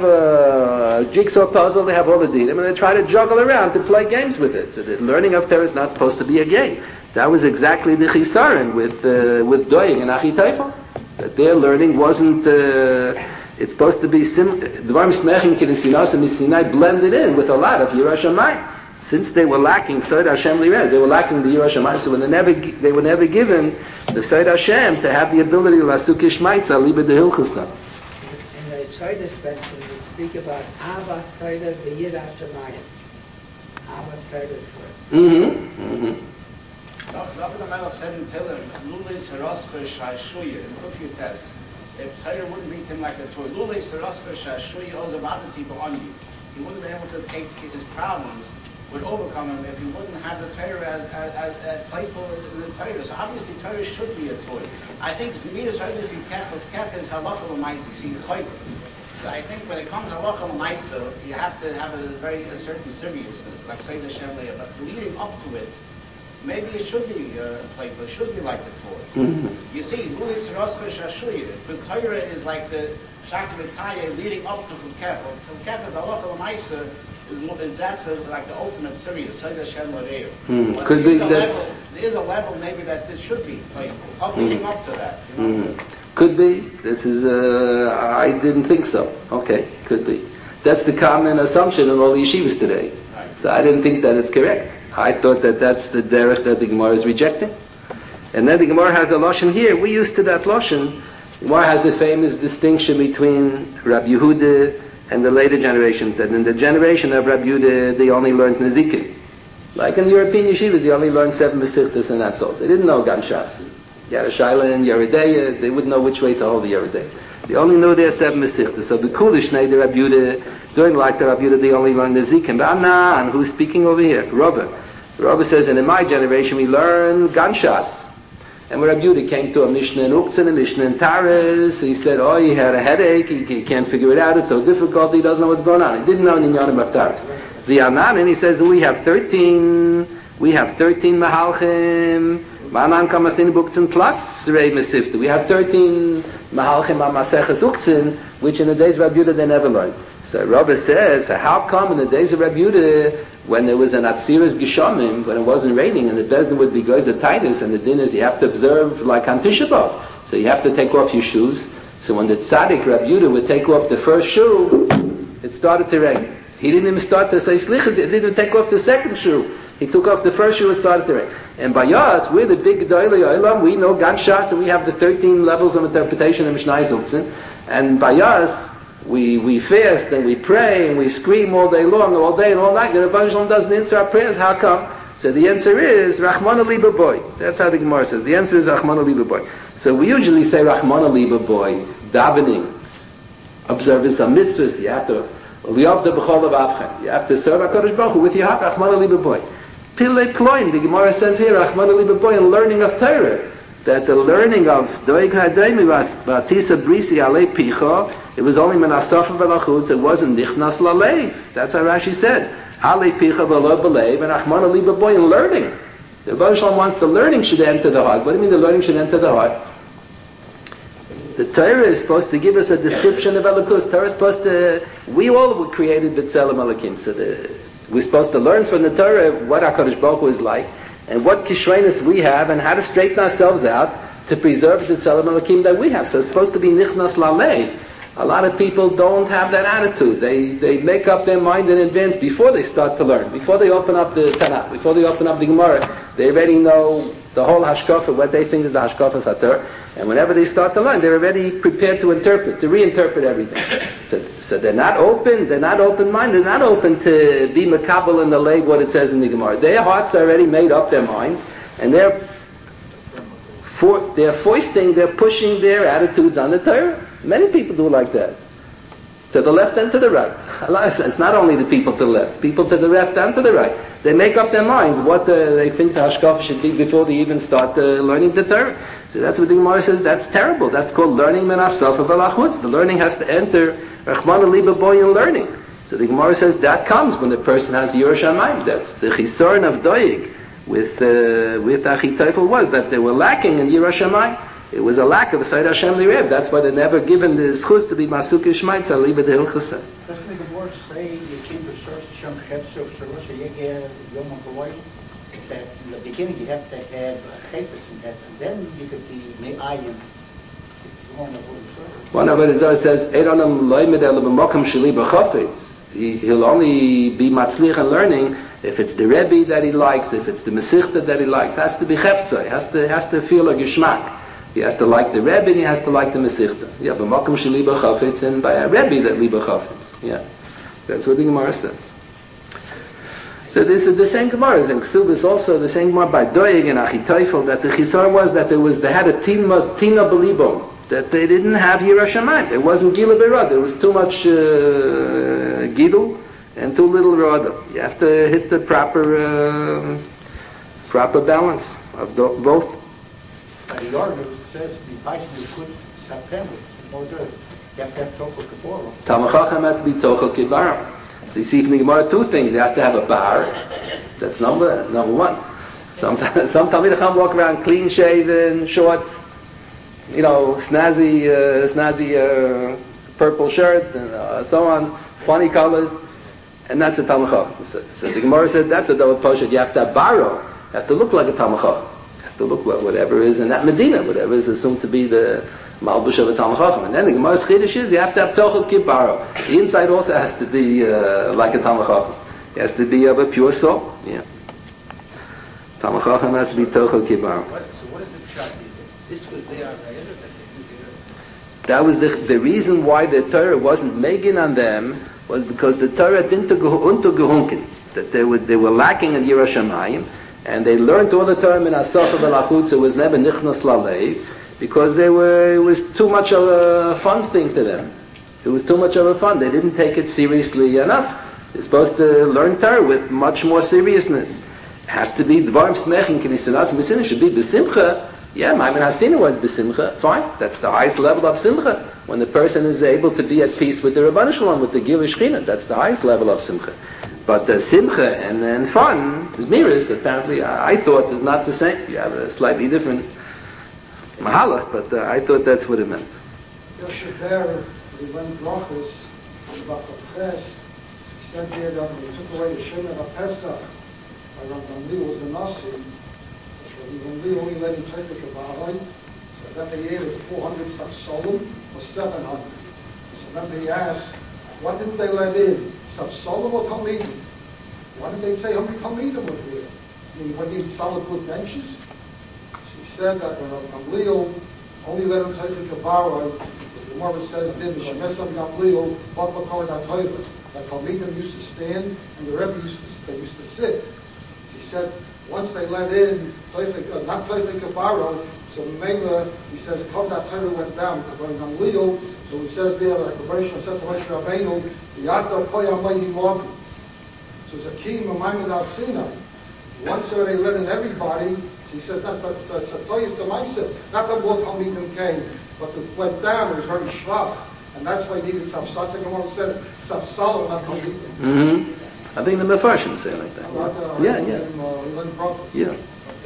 a jigsaw puzzle, they have all the dinim, and they try to juggle around to play games with it. So the learning of Torah is not supposed to be a game. That was exactly the Chisaron with, uh, with Doeg and Achitaifa. That their learning wasn't... Uh, It's supposed to be Dvarim Smechem Kinesinas and Misinai blended in with a lot of Yirah Shamayim. Since they were lacking Sod Hashem Lired, they were lacking the Yirah Shamayim, so when they never they were never given the Sod Hashem to have the ability to Lasuk Ishmaitza Liba de Hilchusa. In the Sod section, we speak about Avas Sod the Yirah Shamayim. Avas Sod for it. Mm-hmm. Mm-hmm. David HaMelech said in Tehillim, Lulei Saroscha Shashuya, in Kufyu Test. If Torah wouldn't beat him like a toy, Lulei Saroscha Shashuya Ozavadati Ba'ani. He wouldn't have been able to take his problems, would overcome him if he wouldn't have the Torah as, as, as, as playful in the Torah. So obviously Torah should be a toy. I think Midas Torah is Kefah. Kefah is Halacha L'maisi. See, Chayv. So I think when it comes to Halacha L'maisa, you have to have a very a certain seriousness, like Seyd Hashem Leah. But leading up to it, maybe it should be uh, playful. It should be like the Torah. Mm-hmm. You see, Lulei Saroscha Shashuya, because Torah is like the Shakavitaya leading up to Kefah. Kefah is Halacha L'maisa. Is, is that's a, like the ultimate serious Seyd Hashem Leah. Mm-hmm. Could be that's. There is a level maybe that this should be playful. Up leading mm-hmm. up to that. You know? Mm-hmm. Could be. This is, uh, I didn't think so. Okay, could be. That's the common assumption in all the yeshivas today. Right. So I didn't think that it's correct. I thought that that's the derech that the Gemara is rejecting. And then the Gemara has a Lashon here. We used to that Lashon. The Gemara has the famous distinction between Rabbi Yehuda and the later generations. That in the generation of Rabbi Yehuda, they only learned Nezikin. Like in the European yeshivas, they only learned seven Mesichtas and that's all. They didn't know Gan Shas. Yerushalayim and Yeridea, they wouldn't know which way to hold the Yeridea. They only knew their seven Mesichtas. So the Kulish Nei, the Rabbi Yehuda, during the life of Rabbi Yehuda, they only learned Nezikin. But Anan, who's speaking over here? Rava. Rava says, and in my generation we learned Gan Shas. And when Rabbi Yehuda came to a Mishnah in Uktzin, a Mishnah in Taras, he said, oh, he had a headache, he, he can't figure it out, it's so difficult, he doesn't know what's going on. He didn't know Ninyanim of Taras. The Anan, and he says, we have thirteen, we have thirteen Mahalchim, Ma'anan Kamasnini Buktzin plus Rei Mesifta. We have thirteen Mahalchim Amaseches Uktzin, which in the days of Rabbi Yehuda they never learned. So Rabbi says, so how come in the days of Rabbi Yehuda, when there was an Atziras Geshamim, when it wasn't raining, and the Bezdin would be goes at Titus, and the din is you have to observe like on Tisha B'Av. So you have to take off your shoes. So when the Tzaddik Rabbi Yehuda would take off the first shoe, it started to rain. He didn't even start to say Slichas, he didn't even take off the second shoe. He took off the first shoe and started to rain. And by us, we're the big Gedolei Olam, we know Gan Shas, and we have the thirteen levels of interpretation of Mishnah Zuktzin. And by us, we we fast and we pray and we scream all day long, all day and all night. And the Rebbe Shalom doesn't answer our prayers. How come? So the answer is Rachmana Liba Boy. That's how the Gemara says. The answer is Rachmana Liba Boy. So we usually say Rachmana Liba Boy, davening, observance of mitzvahs. You have to liyavda b'chol avavchem. You have to serve HaKadosh Baruch Hu with your heart. Rachmana Liba Boy. Pilei Ploim. The Gemara says here Rachmana Liba Boy, and learning of Torah. That the learning of Doeg Hadaymi was Batisa Brisi Alei Picha. It was only Menasach V'Lachutz. It wasn't Nichnas Lalev. That's how Rashi said. Alei Picha V'Lo B'Leiv and Achmana Liba Boy in learning. The Rebbe Shalom wants the learning should enter the heart. What do you mean the learning should enter the heart? The Torah is supposed to give us a description of Elokus. Torah is supposed to. We all were created B'Tselem Elokim. So the, we're supposed to learn from the Torah what HaKadosh Baruch Hu is like. and what kishreinus we have, and how to straighten ourselves out to preserve the Tzelem Elokim that we have. So it's supposed to be nichnas lalev. A lot of people don't have that attitude. They they make up their mind in advance before they start to learn, before they open up the Tanakh, before they open up the Gemara. They already know the whole hashkafa, what they think is the hashkafa satar, and whenever they start to learn, they're already prepared to interpret, to reinterpret everything. So, so they're not open. They're not open-minded. They're not open to be makabel in the leg what it says in the Gemara. Their hearts are already made up their minds, and they're for, they're foisting, they're pushing their attitudes on the Torah. Many people do like that. To the left and to the right. It's not only the people to the left, people to the left and to the right. They make up their minds what uh, they think the hashkafa should be before they even start uh, learning the Torah. So that's what the Gemara says, that's terrible. That's called learning min hasofa v'lachutz. The learning has to enter Rachmana liba boy in learning. So the Gemara says that comes when the person has Yiras Shamayim. That's the chisaron of doig with uh, with Achitophel was that they were lacking in Yiras Shamayim. It was a lack of a Seder Hashem Lirev. That's why they're never given the schus to be Masuk Ishmaitz Aliba de Hilchasa. Doesn't the Gemara say you keep a search Shem Chetz of Sarusha Yegeh Yom HaKoloi? That in the beginning you have to have a Chepetz in that, and then you could be Me'ayin. One of it says, Eironam loimed ele b'mokum sheli b'chafetz. He'll only be matzlich in learning if it's the Rebbe that he likes, if it's the Mesichta that he likes. It has to be cheftzai. Has to has to feel a geschmack. He has to like the Rebbe and he has to like the Mesichta. Yeah, b'mokum sheli b'chafetz, and by a Rebbe that li b'chafetz. Yeah, that's what the Gemara says. So this is the same Gemara. In Ksubis also the same Gemara by Doeg and Achitophel that the Chisar was that there was they had a tina tina belibom. That they didn't have Yiras Shamayim. There wasn't Gila Berad. There was too much uh, Gidul and too little Rada. You have to hit the proper uh, proper balance of the, both. By the Yarmuk says the Baish could September. You have to have Tochel Kiboro. Talmid Chacham has to be Tochel Kibara. So you see from the Gemara two things. You have to have a bar. That's number number one. Sometimes some Talmid Chacham walk around clean shaven, shorts. You know, snazzy, uh, snazzy uh, purple shirt and uh, so on, funny colors, and that's a Talmid Chacham. So, so the Gemara said that's a double poshet. You have to have baro. It has to look like a Talmid Chacham. It has to look like whatever is in that Medina, whatever is assumed to be the malbush of a Talmid Chacham. And then the Gemara's chiddush is you have to have tochel kibaro. The inside also has to be uh, like a Talmid Chacham. It has to be of a pure soul. Yeah. Talmid Chacham has to be tochel kibaro. What, so what is the pshat? This was their idea. That was the the reason why the Torah wasn't megan on them was because the Torah didn't untergehunken, that they were they were lacking in Yiras Shamayim, and they learned all the Torah min hasofa v'lachutz. It was never nichnas lalev because they were it was too much of a fun thing to them. It was too much of a fun. They didn't take it seriously enough. They're supposed to learn Torah with much more seriousness. It has to be dvarim smechin k'nisanas misin. It should be b'simcha. Yeah, Maimon Hasina was b'simcha. Fine, that's the highest level of simcha. When the person is able to be at peace with the Rabbanu Shalom, with the Gilui Shechina, that's the highest level of simcha. But the simcha and, and fun is miras. Apparently, I, I thought is not the same. You have a slightly different mahalach, but uh, I thought that's what it meant. Yoshever, we learned brachos about the Ches. He said here that when they took away the Shemer of Pesach, by Rambam was the Nasi. When we only let him take the Kabbalah, so that the year is four hundred Sapsolim or seven hundred. So then he asked, what did they let in? Sapsolim or Talmidim? Why did they say how many Talmidim were there? I mean, what needed solid wood benches? So he said that when Gamliel only let him take the Kabbalah, the Gemara says, did the Shemesam Gamliel, what we call it Atoiva. That Talmidim used to stand and the Rebbe used to, they used to sit. So he said, once they let in, uh, not Toifik Kabaro, so Mela, he says, how that Torah went down, because when Gamliel, so he says there, like the Bereshit says to Moshe Rabbeinu, Yarta Poya Mighty Morgan. So it's a key Maimon Al Sinai. Once they let in everybody, so he says, not it's a Toyas the Maisa, not the more Talmidim came, but it went down, it was very shrub. And that's why he needed Sapsal. So Gemara says, Sapsal, not Talmidim. Mm-hmm. I think the Mefarshim say it like that. Uh, Yeah, yeah. Uh, Yeah.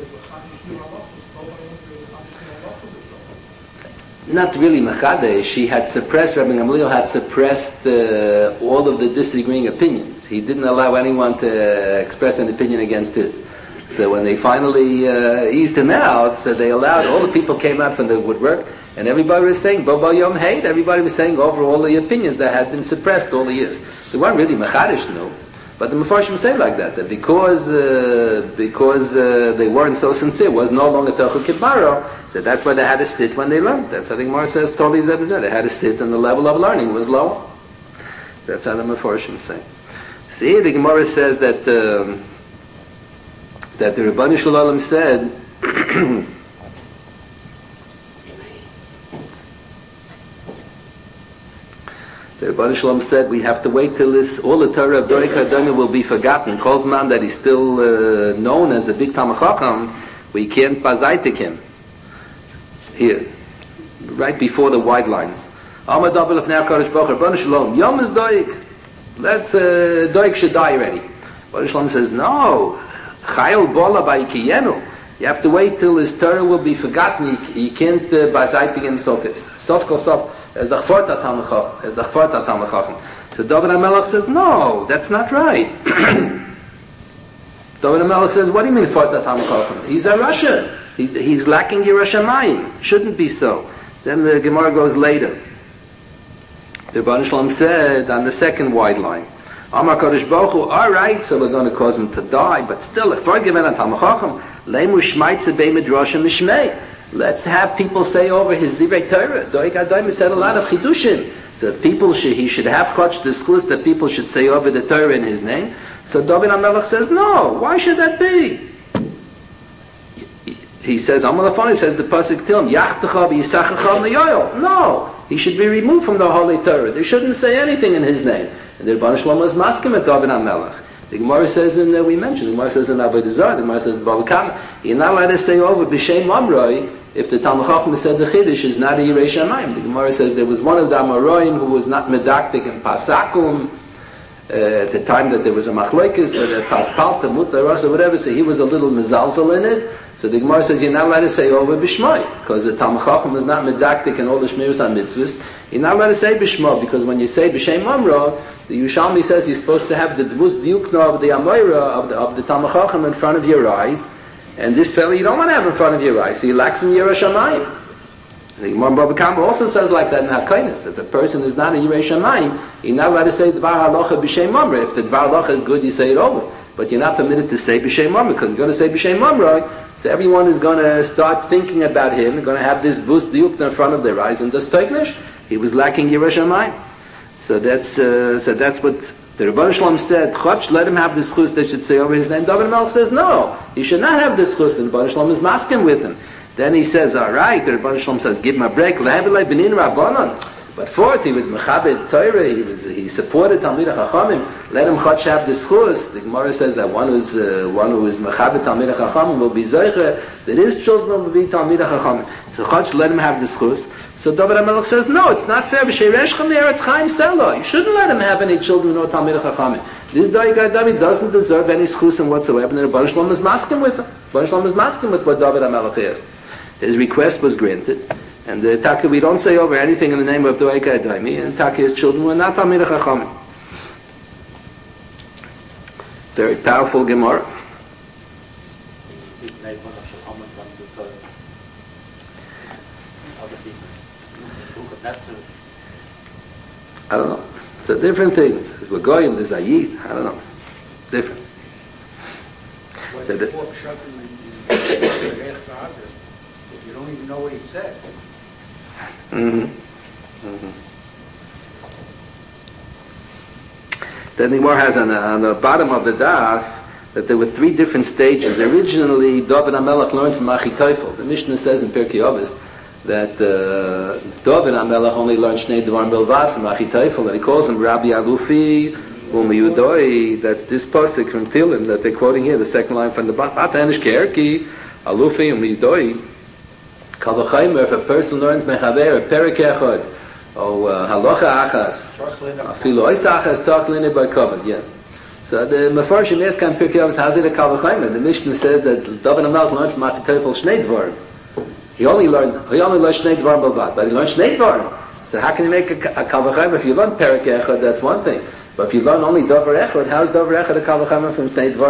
Not really Mechadesh. She had suppressed, Rabbi Gamliel had suppressed uh, all of the disagreeing opinions. He didn't allow anyone to express an opinion against his. So So when they finally uh, eased him out, so they allowed, all the people came out from the woodwork, and everybody was saying, Boba Yom Heid, everybody was saying over all the opinions that had been suppressed all the years. They weren't really Mechadish, no. But the Mefarshim say like that, that because uh, because uh, they weren't so sincere, it was no longer Tochu Kibaro, so that's why they had to sit when they learned. That's how the Gemara says, Toli Zebazeh, they had to sit and the level of learning was low. That's how the Mefarshim say. See, the Gemara says that um, that the Rabbanu Shalom said the Rabbanu Shalom said we have to wait till this, all the Torah of Dorei Kadoni will be forgotten. Kolzman that he's still uh, known as a big Talmid Chacham, we can't bazaitik him. Here, right before the white lines. Amad Abel of Ne'akadosh Baruch Rabbanu Shalom, Yom is Doik. Let's, uh, Doik should die already. Rabbanu Shalom says, no, Chayil Bola Ba'ikiyenu. You have to wait till his Torah will be forgotten. You, you can't uh, bazaitik him Sofis. Sof kol sof. As the Chvarta Talmid Chacham, as the Chvarta Talmid Chacham. So David HaMelech says, no, that's not right. David HaMelech says, what do you mean Chvarta Talmid Chacham? He's a Rasha. He's, he's lacking Yiras Shamayim. Shouldn't be so. Then the Gemara goes later. The Rebbeinu Shalom said on the second wide line, Amar Kodesh Baruch Hu, all right, so we're going to cause him to die, but still, if we're given a Talmid Chacham, Leimu Shmaitze Bei Midrashim Mishmei. Let's have people say over his Divrei Torah. Doeg Adayim said a lot of chidushim. So people should, he should have chotch this list that people should say over the Torah in his name. So David HaMelech says, no, why should that be? He says, Amalafani says the pasuk tell him, Yachtecha v'yisachecha meyoyel. No, he should be removed from the Holy Torah. They shouldn't say anything in his name. And the Rebbeinu Shalom was masking at David HaMelech. The Gemara says, in uh, we mentioned, the Gemara says in Avodah Zarah, the Gemara says, Bava Kama, you're not allowed to say over B'Shem Mamroi, if the Talmid Chacham said the Chiddush is not a Yirei Shamayim. The Gemara says there was one of the Amoraim who was not medaktik in Pasakum uh, at the time that there was a Machlokes, but at Paspalta, Mutar, Rasa, whatever, so he was a little mezalzel in it. So the Gemara says you're not allowed to say over Bishmai, because the Talmid Chacham is not medaktik in all the Shmiras HaMitzvahs. You're not allowed to say Bishma, because when you say B'Shem Mamro, the Yerushalmi says you're supposed to have the Dvus Diukna of the Amoira, of the, of the Talmid Chacham in front of your eyes. And this fellow you don't want to have in front of your eyes, so he lacks in Yiras Shamayim. The Gemara Bava Kama also says like that in Hakainis. If a person is not a Yiras Shamayim, you're not allowed to say Dvar Halacha B'Shem Mamre. If the Dvar Halacha is good, you say it over. But you're not permitted to say B'Shem Mamre, because you're going to say B'Shem Mamre, so everyone is going to start thinking about him, they're going to have this boost diukta in front of their eyes, and this Teiknish, he was lacking Yiras Shamayim. So that's, uh, so that's what the Rebbeinu Shalom said, Chotch, let him have this chus, they should say over his name. David HaMelech says, no, he should not have this chus, and the Rebbeinu Shalom is masking with him. Then he says, all right, the Rebbeinu Shalom says, give him a break, lehevelei benin rabbanon. But fourth, he was mechabed Torah, he was he supported Talmid Chachamim. Let him chotch have this chus. The Gemara says that one who's uh, one who is mechabed Talmid Chachamim will be zeicher, that his children will be Talmid Chachamim. So chotch, let him have this chus. So David HaMelech says, no, it's not fair. You shouldn't let him have any children or Talmid Chachamim. This David doesn't deserve any schusim whatsoever. And the Rebbeinu Shalom is masking with him. Rebbeinu Shalom is masking with what David HaMelech is. His request was granted. And the Taka, we don't say over anything in the name of Doeka Adaimi, and Taka, his children were not Talmid Chachamim. Very powerful Gemara. I don't know. It's a different thing. There's Wagoyim, there's Ayid, I don't know. Different. So the, If you don't even know what he said. mm-hmm. Mm-hmm. Then the Gemara has on the, on the bottom of the daf that there were three different stages. Originally, David HaMelech learned from Achitophel. The Mishnah says in Pirkei Avos that uh, David HaMelech only learned Shnei Dvarim Bilvad from Achitophel, and he calls him Rabbi Alufi Umiyudoi. That's this pasuk from Tilim that they're quoting here, the second line from the bottom. Atanish Kerki Alufi Umiyudoi. Kavachaymer, if a person learns Mechaber, a Perek Echad, or Halacha Achas, Afilu Ois Achas, Sach Linei by Kavod, yeah. So the Mefarshim ask on Pirkei Avos, how's it a Kavachaymer? The Mishnah says that David HaMelech learned from Achitophel Shnei Dvarim. He only learned, he only learned Shnei Dvarim Bilvad, but he learned Shnei Dvarim. So how can you make a, a Kavachaymer? If you learn Perek Echad, that's one thing. But if you learn only Davar Echad, how's Davar Echad a Kavachaymer from Shnei Dvarim?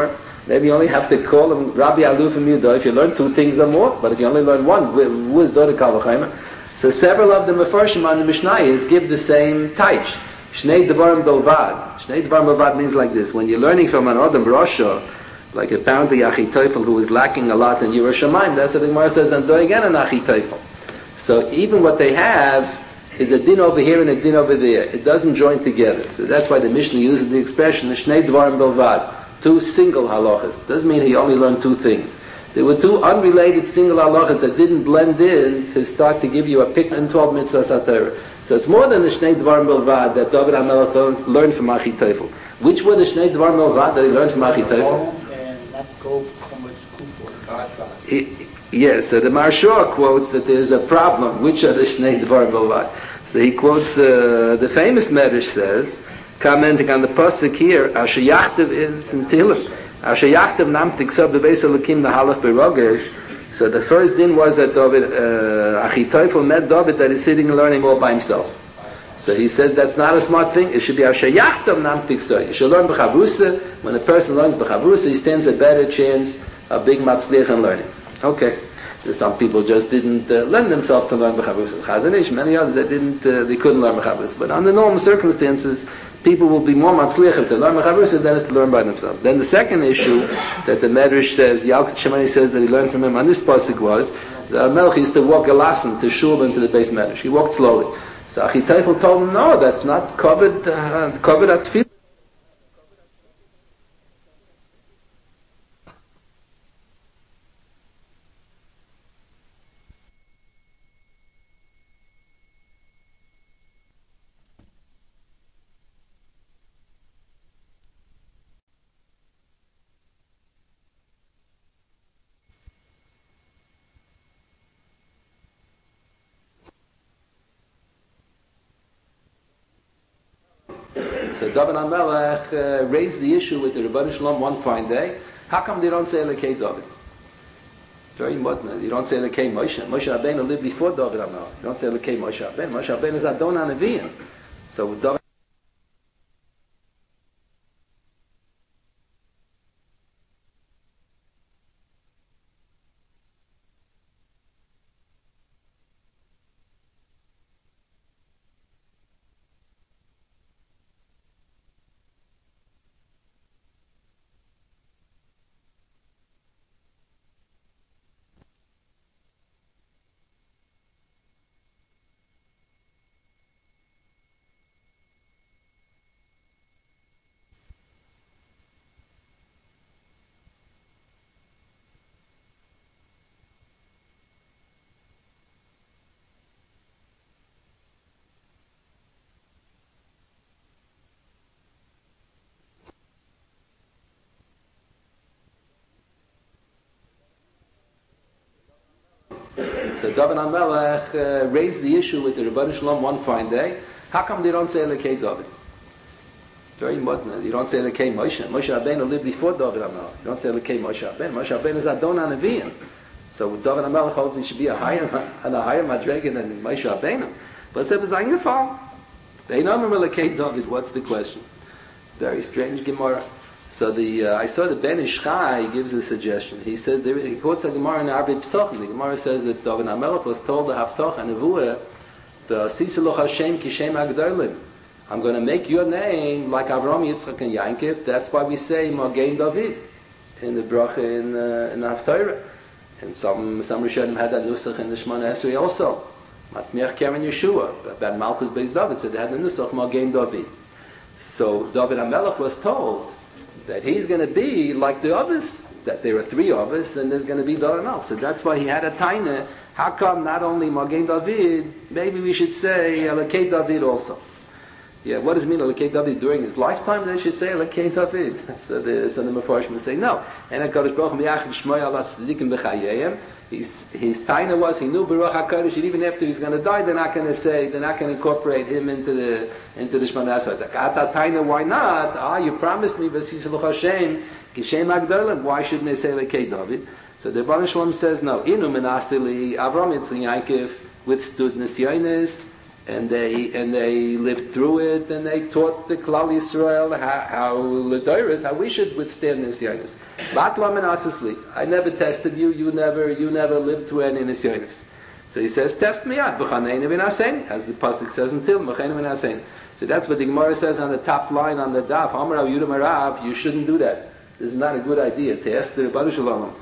Maybe you only have to call him Rabbi Aluf from Yudah if you learn two things or more. But if you only learn one, who is Dodi Kal V'Chomer? So several of the Mefarshim on the Mishnayos give the same taich. Shnei Devarim Belvad. Shnei Devarim Belvad means like this. When you're learning from an Adam Rasha, like apparently Achitophel, who is lacking a lot in Yiras Shamayim, that's what the Gemara says, and do again an Achitophel. So even what they have is a din over here and a din over there. It doesn't join together. So that's why the Mishnah uses the expression Shnei Devarim Belvad. Two single halachas. Doesn't mean he only learned two things. There were two unrelated single halachas that didn't blend in to start to give you a pick and twelve mitzvahs HaTorah. So it's more than the Shnei Dvarim Belvad that David HaMelech learned from Achitophel. Which were the Shnei Dvarim Belvad that he learned from Achitophel? And not go from He, yes, so the Marshor quotes that there's a problem. Which are the Shnei Dvarim Belvad? So he quotes uh, the famous Medrash says, commenting on the pasuk here, Asher Yachtav is in Tehillim. Asher Yachtav namtik sab the Beis Elokim nahalach berogesh. So the first din was that David, uh, Achitophel met David that is sitting and learning all by himself. So he said that's not a smart thing. It should be Asher Yachtav namtik so. You should learn b'chavrusa. When a person learns b'chavrusa, he stands a better chance of being matzliach in learning. Okay. Some people just didn't uh, lend themselves to learn b'chavrusa. Chazon Ish, many others that didn't, uh, they couldn't learn b'chavrusa. But under normal circumstances, people will be more matzliachim to learn b'chavrusa than to learn by themselves. Then the second issue that the Medrash says, Yalkut Shemani says that he learned from him on this pasuk was that Melech used to walk a lassen to shul and to the base Medrash. He walked slowly. So Achitophel told him, no, that's not covered, uh, covered at tefillah. So David HaMelech uh, raised the issue with the Rebbeinu Shalom one fine day. How come they don't say Lekei David? Very modern. You don't say Lekei Moshe. Moshe Rabbeinu lived before David HaMelech. You don't say Lekei Moshe Rabbeinu. Moshe Rabbeinu is Adon HaNeviim. So David So David HaMelech uh, raised the issue with the Rebbeinu Shalom one fine day. How come they don't say Lekei David? Very modern. You don't say Lekei Moshe. Moshe Rabbeinu lived before David HaMelech. You don't say Lekei Moshe Rabbeinu. Moshe Rabbeinu is Adon HaNeviim. So David HaMelech holds he should be a higher, and a higher madrega than Moshe Rabbeinu. But it was eingefallen. They know him Lekei David. What's the question? Very strange Gemara. So the uh, I saw the Ben Ish Chai gives a suggestion. He says there, he quotes a Gemara in Arbi Psachim. The Gemara says that David HaMelech was told to Haftoch and Nevuah, the Sisiloch Hashem Kishem Agdolim. I'm going to make your name like Avram, Yitzchak, and Yankov. That's why we say Magen David in the bracha in uh, in Haftorah. And some some Rishonim had that nusach in the Shemona Esrei also. Matzmiach Keren Yeshua about Malchus Beis David said they had the nusach Magen David. So David HaMelech was told that he's going to be like the others, that there are three of us, and there's going to be David HaMelech. So that's why he had a taina. How come not only Magen David, maybe we should say Lekei David also. Yeah, what does it mean Lekei David during his lifetime? They should say Lekei David. So the, so the Mefarshim say no. And HaKadosh Baruch Hu Miyachid Shmoy Ala Tzadikim B'Chayeyim. His, his taina was, he knew Baruch HaKadosh, and even after he's going to die, they're not going to say, they're not going to incorporate him into the into the Shemona Esrei. Ata taina, why not? Ah, you promised me, V'sisiluch Hashem, Kishem Agdolim. Why shouldn't they say Lekei David? So the Rebbeinu Shalom says no. Inu Menasili Avram Yitzchak Yaakov withstood Nisyonis, and they and they lived through it, and they taught the Klal Yisrael how how l'doros, how we should withstand nisyonos. Batla menasisli. I never tested you. You never you never lived through any nisyonos. So he says, test me out. B'chaneinu v'nasein, as the pasuk says in Tehillim, b'chaneinu v'nasein. So that's what the Gemara says on the top line on the daf. Amar Yudam Arav, you shouldn't do that. This is not a good idea to ask the Rebbeinu Shalom.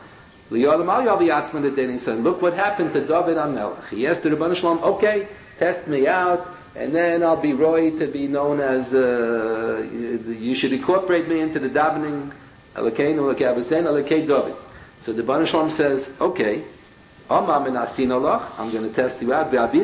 Look what happened to David HaMelech. He asked the Rebbeinu Shalom, okay, test me out, and then I'll be roy to be known as, uh, you should incorporate me into the davening, Elokeinu, Elokei Aviseinu, Elokei David. So the Rebbeinu Shalom says, okay, I'm going to test you out. I'm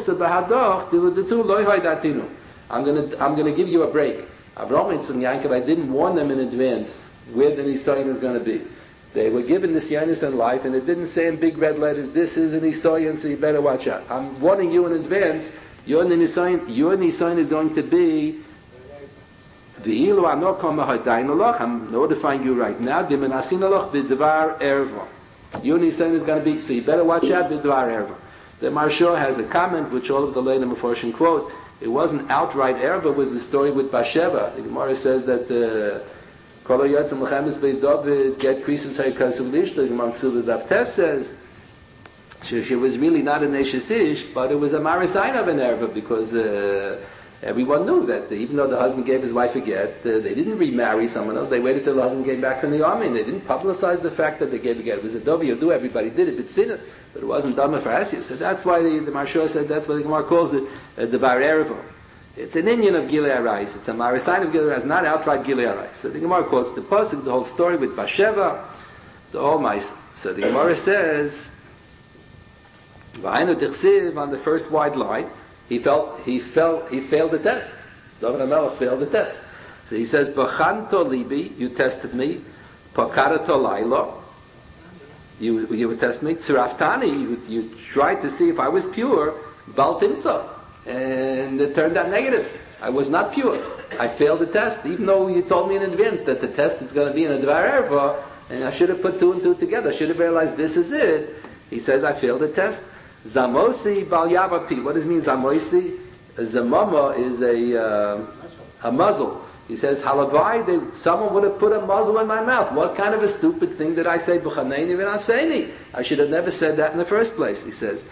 going to, I'm going to give you a break. Avraham and Yaakov, I didn't warn them in advance where the Nisayon is going to be. They were given this Nisyonos in life, and it didn't say in big red letters, this is a Nisayon, so you better watch out. I'm warning you in advance, your Nisayon, your Nisayon is going to be V'ilu anokom ha'dainalach. I'm notifying you right now, Dimenasinalach b'dvar erva. Your Nisayon is going to be, so you better watch out b'dvar erva. The Maharsha has a comment, which all of the later Meforshim quote. It wasn't outright erva, it was the story with Bathsheba. The Gemara says that the Kol ha'yotzim l'chemes b'ei David get krisus ha'yikasu l'ishta. The Gemara Ksubas Daf says she, she was really not an Eshes Ish, but it was a marisayin of an erva, because uh, everyone knew that even though the husband gave his wife a get, uh, they didn't remarry someone else. They waited till the husband came back from the army, and they didn't publicize the fact that they gave a get. It was a dovi yadu, everybody did it, but sin, but it wasn't dama for Asya. So that's why the, the Maharsha said, that's why the Gemara calls it uh, the bar erva. It's an Indian of Gilei Arais. It's a marisayin of Gilei Arais, not outright Gilei Arais. So the Gemara quotes the pasuk, the whole story with Bathsheba, the whole mice. So the Gemara says, V'aynu dichsiv, on the first wide line, he felt he felt he failed the test. David HaMelech failed the test. So he says, B'chanto libi, you tested me. Pakarato lailo, you you would test me. Tziraftani, you you tried to see if I was pure. Bal timtza. And it turned out negative. I was not pure. I failed the test, even though you told me in advance that the test is going to be in a Dvar Erva, and I should have put two and two together. I should have realized this is it. He says, I failed the test. Zamosi bal yavapi. What does it mean, zamosi? Zamama is a uh, a muzzle. He says, halavai, they, someone would have put a muzzle in my mouth. What kind of a stupid thing did I say? B'chaneini v'naseini. I should have never said that in the first place, he says.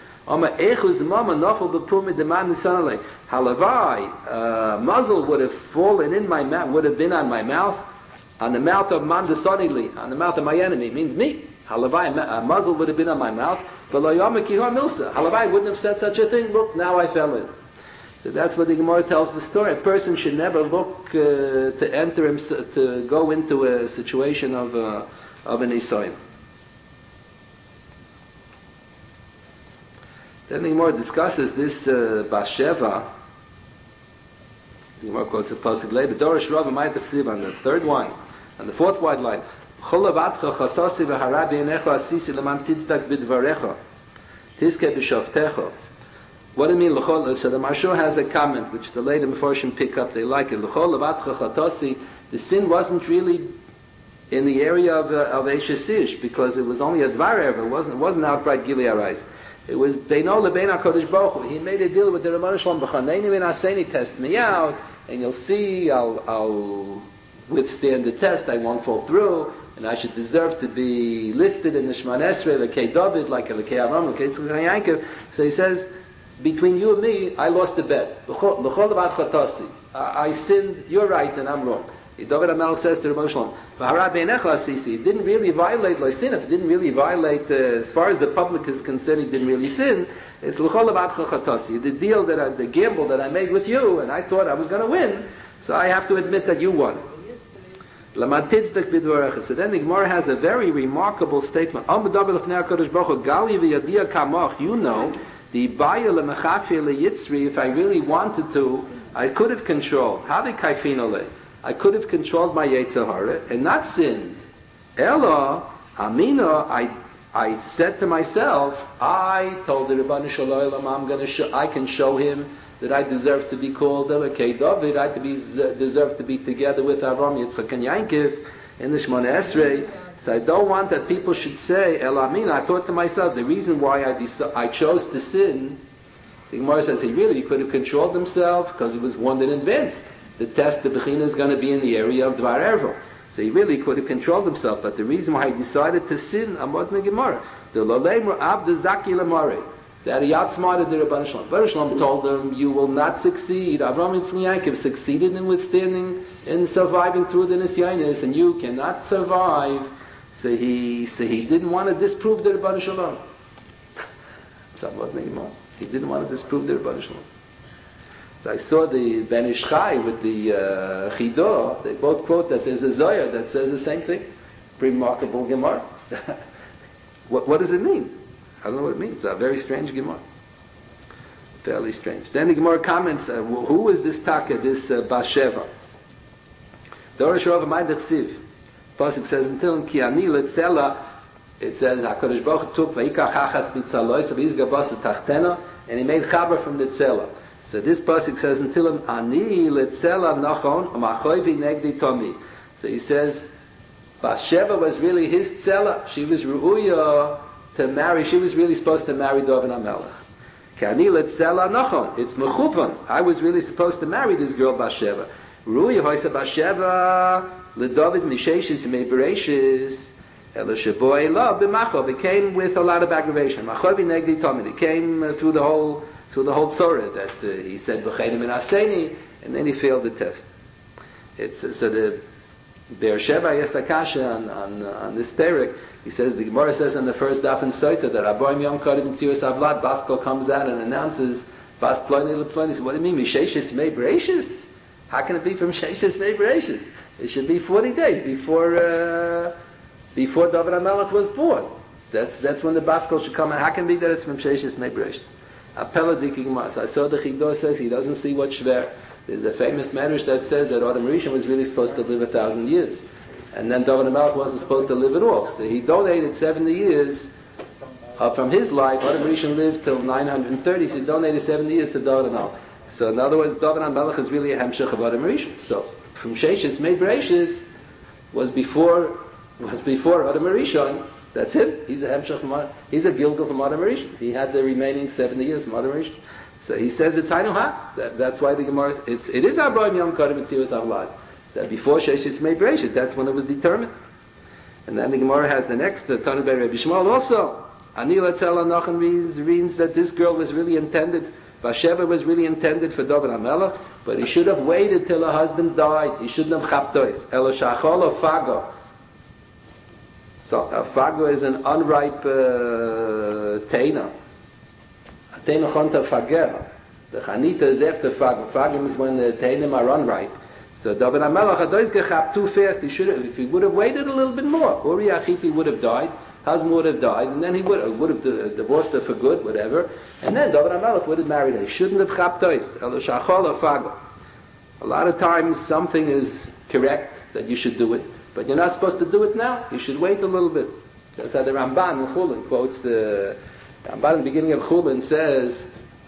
Halavai, uh, muzzle would have fallen in my mouth, would have been on my mouth, on the mouth of Mandasonili, on the mouth of my enemy, it means me. Halavai, a muzzle would have been on my mouth. Halavai wouldn't have said such a thing. Look, now I fell in. So that's what the Gemara tells the story. A person should never look uh, to enter him, to go into a situation of uh, of an Nisayon. Then the Gemara discusses this uh, Bathsheba. The Gemara quotes a pasuk later. Dorish Rav Ma'at Chsiv on the third one, on the fourth wide line. Cholavatcha chatosi v'harabi enecha asisi leman titzdak bidvarecha tizke b'shavtecha. What do you mean l'chol? So the Maharsha has a comment which the later Meforshim pick up. They like it. L'cholavatcha chatosi. The sin wasn't really in the area of uh, of Eshes Ish, because it was only a dvar erva. It wasn't it wasn't outright Gilei Arais. It was Beino Lebein HaKadosh Baruch Hu. He made a deal with the Rebbeinu Shalom. B'chaneini v'naseini, test me out, and you'll see I'll, I'll withstand the test. I won't fall through, and I should deserve to be listed in the Shemon Esrei, Lekei David, like Lekei Avram, Lekei Yitzchak Yaakov. So he says, between you and me, I lost the bet. L'chol l'vad chatasi. I sinned. You're right, and I'm wrong. David HaMelech says to Rebbeinu Shalom, he didn't really violate Loisin, if he didn't really violate, uh, as far as the public is concerned, he didn't really sin. It's the deal that I, the gamble that I made with you, and I thought I was going to win, so I have to admit that you won. So then the Gemara has a very remarkable statement. You know, the if I really wanted to, I could have controlled. I could have controlled my Yetzer Hara and not sinned. Ella, Amina, I I said to myself, I told the Rebbeinu Shalom, I'm going to show, I can show him that I deserve to be called Elokei David, I to be, deserve to be together with Avram, Yitzchak, and Yaakov in the Shemona Esrei. So I don't want that people should say, El Amina, I thought to myself, the reason why I, dec- I chose to sin The Gemara says he really could have controlled himself because he was warned in advance. The test, the Bechina, is going to be in the area of Dvar Ervo. So he really could have controlled himself. But the reason why he decided to sin, Amod in the Gemara, the Lolemur Abda Zaki Lamari, that he outsmarted the Rebbeinu Shalom. Rebbeinu Shalom told him, you will not succeed. Avram Yitzchak Yaakov succeeded in withstanding, in surviving through the Nisyanis, and you cannot survive. So he, so he didn't want to disprove the Rebbeinu Shalom. So Amod in the Gemara. He didn't want to disprove the Rebbeinu Shalom. So I saw the Ben Ish Chai with the uh, Chidah. They both quote that there's a Zohar that says the same thing. Remarkable Gemara. what, what does it mean? I don't know what it means. It's a very strange Gemara. Fairly strange. Then the Gemara comments, uh, who is this Taka, this uh, Basheva? Dorish Rav Amayim Siv. Pasuk says, until Ki Ani Letzela, it says, HaKadosh Baruch Hu took Vayikach Hachas Mitzalois, V'izgabas Tachtena, and he made Chaber from the Tzela. So this pasuk says, until him Ani Letzela Nachon, U'machoivi Negdi Tomi. So he says, Basheva was really his Tzela. She was Ru'uya to marry. She was really supposed to marry David HaMelech. Kani Letzela Nachon. It's Mechuvan. I was really supposed to marry this girl Basheva. Ru'uya Hoysa Basheva LeDavid Misheshis Mebereshis. It came with a lot of aggravation. It came uh, through the whole through the whole Torah that uh, he said B'cheinim and Aseni, and then he failed the test. It's uh, so the Be'er Sheva yes Lakasha on on, uh, on this perek. He says the Gemara says in the first daf in Soita that Aboim Yom Kodim Tzius Avlad Baskol comes out and announces Bas Ploni LePloni. He said, what do you mean Misheshis Mei Bereshis? How can it be from Sheshis Mei Bereshis? It should be forty days before. Uh, Before David HaMelech was born. That's that's when the Baskol should come. And how can it be that it's from Sheshis Mebresh? Apella Dikigmas. I saw the Chigdor says he doesn't see what Shver. There's a famous medrash that says that Adam Rishon was really supposed to live a thousand years. And then David HaMelech wasn't supposed to live at all. So he donated seventy years uh, from his life. Adam Rishon lived till nine hundred thirty, so he donated seventy years to David HaMelech. So in other words, David HaMelech is really a Hemshech of Adam Rishon. So from Sheshis Mebresh was before was before Adam Rishon. That's him. He's a Hemshech from Adam. He's a Gilgal from Adam Rishon. He had the remaining seventy years from Adam Rishon. So he says it's Hainu Ha. That, that's why the Gemara, it's, it is Abraham Yom Kodim and Tzirus Avlad. That before Sheshis Mei Bereshit, that's when it was determined. And then the Gemara has the next, the Tanu Bei Rabbi Shmuel also. Ani Latzel Anachan means, means that this girl was really intended, Basheva was really intended for David HaMelech, but he should have waited till her husband died. He shouldn't have chaptois. Elo shachol or fago. So a fago is an unripe uh, teina. A teina chonta fager. The chanita is after fago. Fago is when the teinim are unripe. So David HaMelech had those gechapt too fast. He should have, if he would have waited a little bit more, Uri Achiti would have died, husband would have died, and then he would have, would have divorced her for good, whatever. And then David HaMelech would have married her. He shouldn't have chaptois. Elo shachol or fago. A lot of times something is correct that you should do it, but you're not supposed to do it now. You should wait a little bit. That's how the Ramban in Chulin quotes the Ramban in the beginning of Chulin says,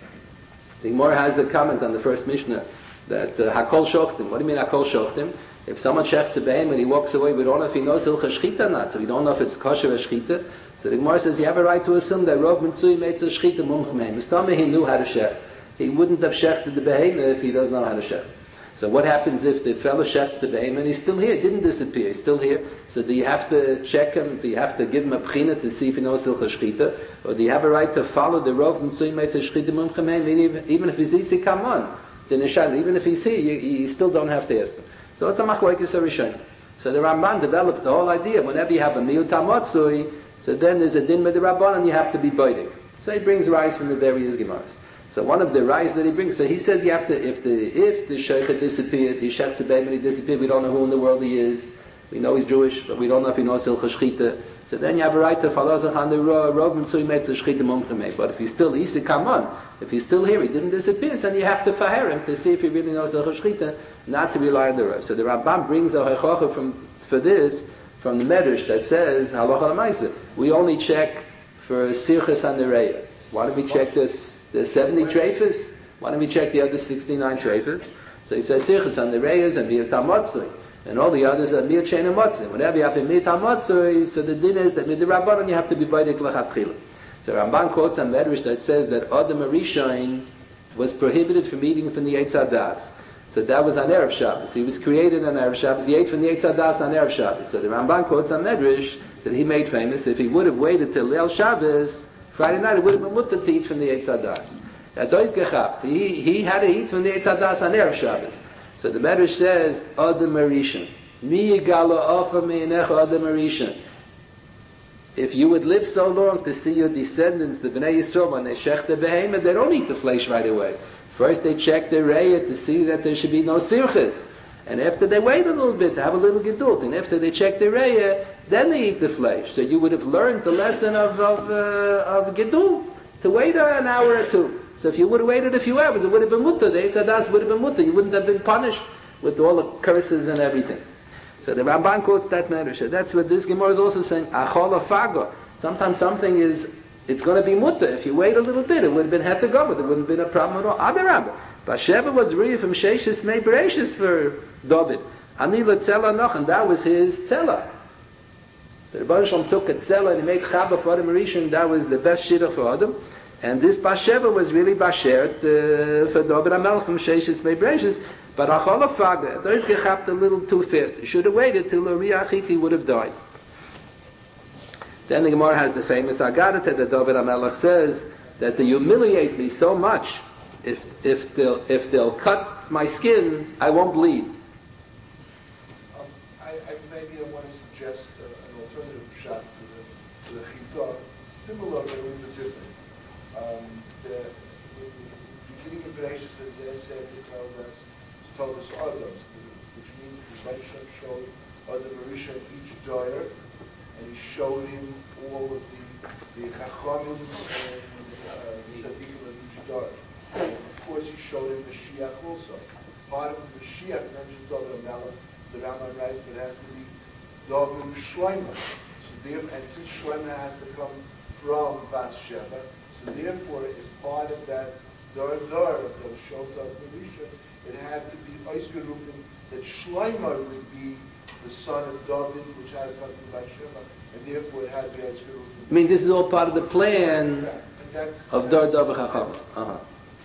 the Gemara has a comment on the first Mishnah that uh, Hakol Shochtim. What do you mean Hakol Shochtim? If someone shechts a behem and he walks away, we don't know if he knows Hilcha Shchita or not, so we don't know if it's kosher or Shchita. So the Gemara says you have a right to assume that Rov Mitzui made a Shchita mumchmeim. Mistama he knew how to shech. He wouldn't have shechted the behem if he doesn't know how to shech. So what happens if the fellow shechts the behem and he's still here? He didn't disappear. He's still here. So do you have to check him? Do you have to give him a pchina to see if he knows Hilcha Shchita? Or do you have a right to follow the Rov Mitzui made a Shchita mumchmeim even, even if he's easy, come on. The Nishan, even if he's here, you, you still don't have to ask him. So it's a machlokes Rishonim. So the Ramban develops the whole idea. Whenever you have a miut hamatzui, so then there's a din with the Rabban and you have to be biting. So he brings rice from the various Gemaras. So one of the rice that he brings, so he says you have to, if the if the sheikh disappeared, he shechts a behem and he disappeared, we don't know who in the world he is. We know he's Jewish, but we don't know if he knows Hilcha Shchita. So then you have a right to follow on the road and so he makes a Shchita mumchemei. But if he's still, he said, come on. If he's still here, he didn't disappear, so then you have to fire him to see if he really knows Hilcha Shchita, not to rely on the Rav. So the Rambam brings a halacha from for this from the Medrash that says halacha l'maisa. We only check for sirchas and the reya. Why don't we check this the seventy treifas? Why don't we check the other sixty-nine treifas? So he says sirchas and the reyas and mir tamatzli. And all the others are mir chain amatzli. Whenever you have a mir tamatzli, so the din is that with the Rabbanon you have to be baidik l'chatchila. So Ramban quotes on Medrash that says that Adam Arishain was prohibited from eating from the Eitz Hadas. So that was on Erev Shabbos. He was created on Erev Shabbos. He ate from the Eitz Hadas on Erev Shabbos. So the Ramban quotes on Medrash that he made famous. If he would have waited till Leil Shabbos, Friday night, it would have been mutter to eat from the Eitz Hadas. Adois gechabt. He he had to eat from the Eitz Hadas on Erev Shabbos. So the Medrash says Adam Arishain. Mi yigalo ofa me'enecha Adam Arishain. If you would live so long to see your descendants, the Bnei Yisrael, when they shech the behemoth, they don't eat the flesh right away. First they check the reya to see that there should be no sirchas. And after they wait a little bit to have a little gedult, and after they check the reya, then they eat the flesh. So you would have learned the lesson of of, uh, of gedult, to wait an hour or two. So if you would have waited a few hours, it would have been mutter. The Eitz Hadas would have been mutter. You wouldn't have been punished with all the curses and everything. So the Ramban quotes that Medrash. So that's what this Gemara is also saying. Achol afago. Sometimes something is, it's going to be mutter. If you wait a little bit, it would have been het to go, but there wouldn't have been a problem at all. Other Rambam. Basheva was really from Sheshis Mei Bereshis for David. Ani letzela noch, and that was his tzela. The Rebbe Shalom took a tzela and he made chava for Adam Rishon. That was the best shidduch for Adam. And this Basheva was really Bashert uh, for David HaMelech from Sheshis Mei Bereshis. But Achol Afaga, those gechapped a little too fast. He should have waited till Uriah Achiti would have died. Then the Gemara has the famous Agadah that David HaMelech says that they humiliate me so much. If if they'll if they'll cut my skin, I won't bleed. Um, I, I maybe I want to suggest uh, an alternative shot to the to the chitah, similar but a little bit different. Um, the, the, the beginning of Bereshis says yes, said to tell us to tell us others, which means the Bereshis showed Adam Arishain each doyer, and he showed him all of the the chachamim and tzaddikim of each doyer. And of course, he showed him Mashiach also. Part of Mashiach, not just David HaMelech, the Rambam writes, but it has to be David Shlomo. So there, and since Shlomo has to come from Bathsheba, so therefore, as part of that Dor Dor of the Shofar of Marisha, it had to be Oisgerufin that Shlomo would be the son of David, which had to come from Bathsheba, and therefore it had to be Oisgerufin. I mean, this is all part of the plan yeah, of Dor Dor B'Chacham. Uh-huh.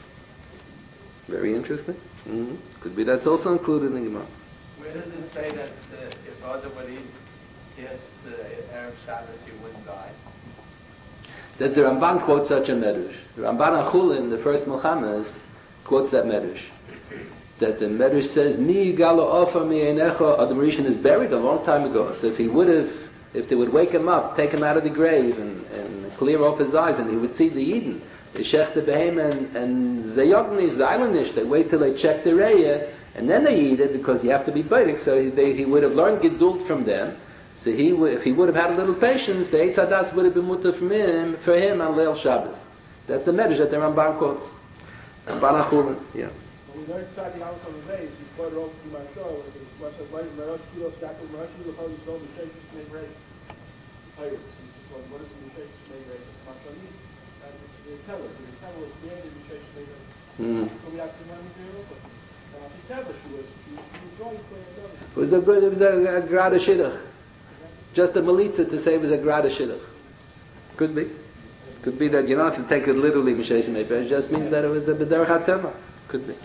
Very interesting. Mm-hmm. Could be that's also included in the Gemara. Where does it say that uh, if Adam would eat past the Erev Shabbos, he wouldn't die? That the Ramban quotes such a medrash. The Ramban Achulin, the first Milchamas, quotes that medrash. That the medrash says, "Mi galo ofa mi einecha." Adam Rishon is buried a long time ago. So if he would have, if they would wake him up, take him out of the grave, and, and clear off his eyes, and he would see the Eden. They shech the behemoth and, and zayognish, zaylanish, they wait till they check the reya, and then they eat it because you have to be baitik. So he, they, he would have learned gedult from them. So he would, if he would have had a little patience, the Eitz Hadas would have been mutter from him, for him on Leil Shabbos. That's the medrash that the Ramban quotes. Ramban Achulin, yeah. When we learned starting out on the days, we put it over to my show, and it was like, Marash Kilos, Jacob, Marash Kilos, how you saw the shakes to make ready. What is the shakes to make ready? Mashani. The teller, the teller was created in Sheish Leibah. So we have to learn to Europa. And I think teller, she was, she was going for it. It was a good, it was a, a grada shidduch. Just a melita to say it was a grada shidduch. Could be. Could be that you don't have to take it literally, Mishayis Meifah. It just means that it was a b'derech hatema. Could be.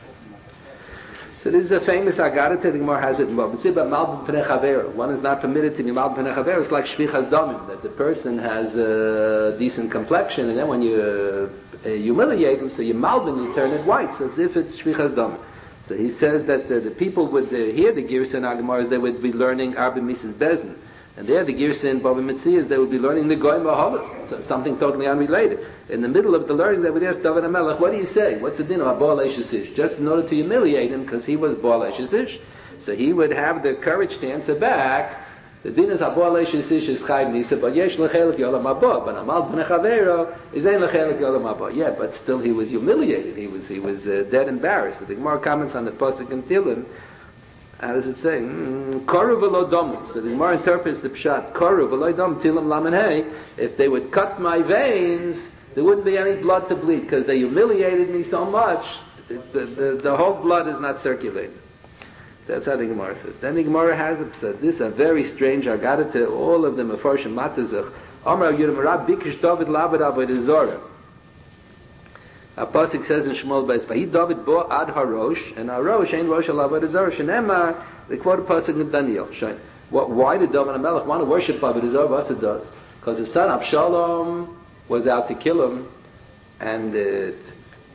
So this is a famous Agadah. The Gemara has it in Bob. It's about Malbim Pnei Chaver. One is not permitted to be Malbim Pnei Chaver. It's like Shvichas Damim, that the person has a decent complexion, and then when you uh, humiliate him, so you Malbim, you turn it white, so as if it's Shvichas Damim. So he says that uh, the people would uh, hear the Girsa in Agamar, they would be learning Arba Mises Bezin. And there, the Girsa in Bava Metzia is they would be learning the Goyim Mahalas, so something totally unrelated. In the middle of the learning, they would ask David HaMelech, what do you say? What's the din of Baal Eishesish? Just in order to humiliate him, because he was Baal Eishesish. So he would have the courage to answer back, the din is Baal Eishesish is Chayv Nisa, but Yesh Lechelik Yolam Haba, but Amal B'nei Chavero is Ein Lechelik Yolam Haba. Yeah, but still he was humiliated. He was he was uh, dead embarrassed. So the Gemara comments on the Pasuk in Tilim. How does it say? Koru v'lo dom. So the Gemara interprets the pshat. Koru v'lo dom tilim lamen hey. If they would cut my veins, there wouldn't be any blood to bleed because they humiliated me so much. The, the, the, the whole blood is not circulating. That's how the Gemara says. Then the Gemara has a pshat. This is a very strange Agadah. All of them are Farshim Matazach Amar Yerim Rab Bikish David Lavid Avodah Zarah. A pasuk says in Shmuel Beis, "Vahi David bo ad harosh," and harosh ain't rosh al avodah zarah. Shenemar, they quote a pasuk in Daniel. Showing what? Why did David HaMelech want to worship avodah zarah? What it does? Because his son Absalom was out to kill him, and it,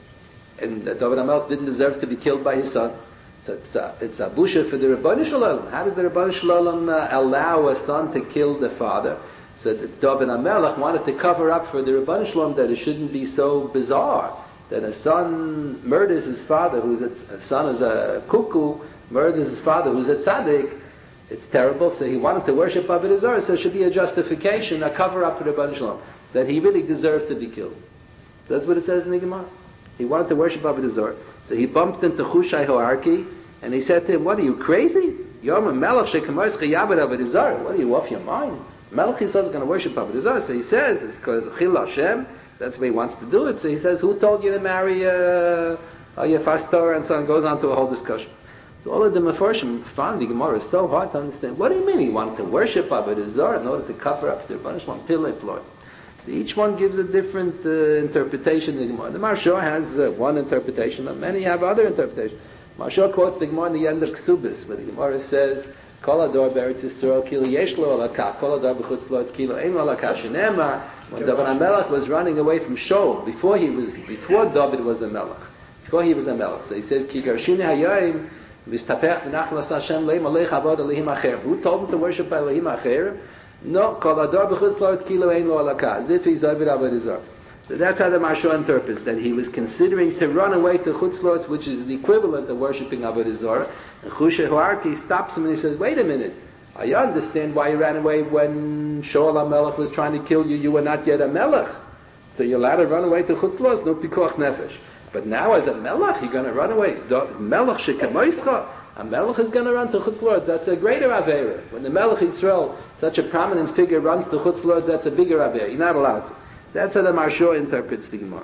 and David HaMelech didn't deserve to be killed by his son. So it's a, it's a busha for the Rebbeinu Shalom. How does the Rebbeinu Shalom uh, allow a son to kill the father? So David HaMelech wanted to cover up for the Rebbeinu Shalom that it shouldn't be so bizarre that a son murders his father, who's a, a son is a cuckoo, murders his father, who's a tzaddik. It's terrible. So he wanted to worship Avodah Zarah. So there should be a justification, a cover up for the Rebbeinu Shalom, that he really deserved to be killed. That's what it says in the Gemara. He wanted to worship Avodah Zarah. So he bumped into Chushai Hoarki, and he said to him, "What are you, crazy? Yom Melech shekamoischa yabed Avodah Zarah. What are you, off your mind? Melech himself is going to worship Avodah Zarah." So he says, it's because Chil Hashem, that's the way he wants to do it. So he says, "Who told you to marry uh, a Yefastor?" and so on, goes on to a whole discussion. So all of the Mefarshim found the Gemara is so hard to understand. What do you mean he wanted to worship Avodah Zarah in order to cover up their punishment? Pillay Floyd. So each one gives a different uh, interpretation of the Gemara. The Maharsha has uh, one interpretation, but many have other interpretations. Maharsha quotes the Gemara in the end of Ksubis, where the Gemara says, "Kol ador be'eretz Yisrael kilo yesh lo alakah, kol ador b'chutz lo kilo ein lo alakah." Shenemar, when David HaMelech was running away from Shaul, before he was, before David was a melech, before he was a melech, so he says, "Ki garshini hayayim v'istapech v'nachlas Hashem leim aleich avod elihim acher." Who told him to worship by elihim acher? No, kol ador b'chutz lo kilo ein lo alakah, as if he's David Avodah Zarah. So that's how the Maharsha interprets, that he was considering to run away to Chutz La'aretz, which is the equivalent of worshipping Avodah Zarah. And Chushai Hoarki stops him and he says, "Wait a minute, I understand why you ran away when Shaul HaMelech was trying to kill you. You were not yet a Melech. So you're allowed to run away to Chutz La'aretz, no pikuach nefesh. But now as a Melech, you're going to run away. Melech shekamoischa, a Melech is going to run to Chutz La'aretz. That's a greater Aveira. When the Melech Yisrael, such a prominent figure, runs to Chutz La'aretz, that's a bigger Aveira. You're not allowed to." That's how the Maharsha interprets the Gemara.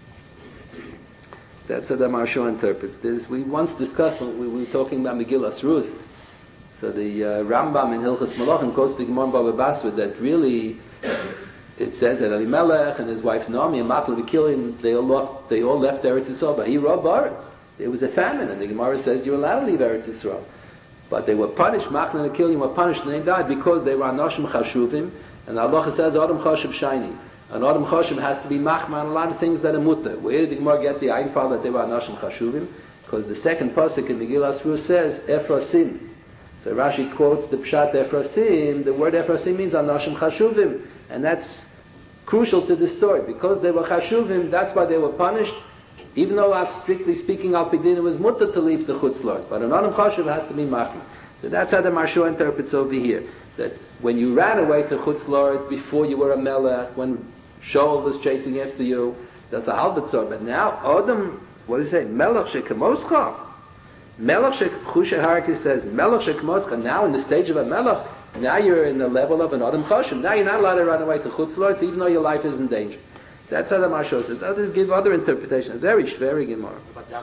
That's how the Maharsha interprets this. We once discussed when we were talking about Megillas Rus. So the uh, Rambam in Hilchas Malachim quotes the Gemara in Baba Basra that really it says that Elimelech and his wife Naomi and Matla Vikilim, they all left, they all left Eretz Yisrael, but he robbed Eretz. There was a famine, and the Gemara says you're allowed to leave Eretz Yisrael. But they were punished, Machna and Akilim were punished, and they died because they were Anoshim Chashuvim, and the Allah says Adam Chashuv Shiny. An Adam Chashim has to be machma on a lot of things that are mutter. Where did the Gemara get the Einfall that they were Anashim Chashuvim? Because the second pasuk in Megillas Rus says Ephrasim. So Rashi quotes the Pshat Ephrasim. The word Ephrasim means Anashim Chashuvim, and that's crucial to the story. Because they were Chashuvim, that's why they were punished. Even though, strictly speaking, Al Pidin, it was mutter to leave the Chutz La'aretz, but an Adam Chashuv has to be machma. So that's how the Maharsha interprets over here. That when you ran away to Chutz La'aretz before you were a Melech, when Shaul was chasing after you, that's a halbatzor. But now, Adam, what does he say? Melech shekemoscha. Melech shek, Chushai Hoarki says, Melech shekemoscha. Now in the stage of a Melech, now you're in the level of an Adam Chashim. Now you're not allowed to run away to Chutz La'aretz, even though your life is in danger. That's how the Maharsha says. Others give other interpretations. Very, very Gemara.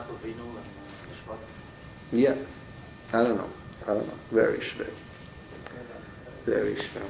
Yeah. I don't know. I don't know. Very shver. Very shver.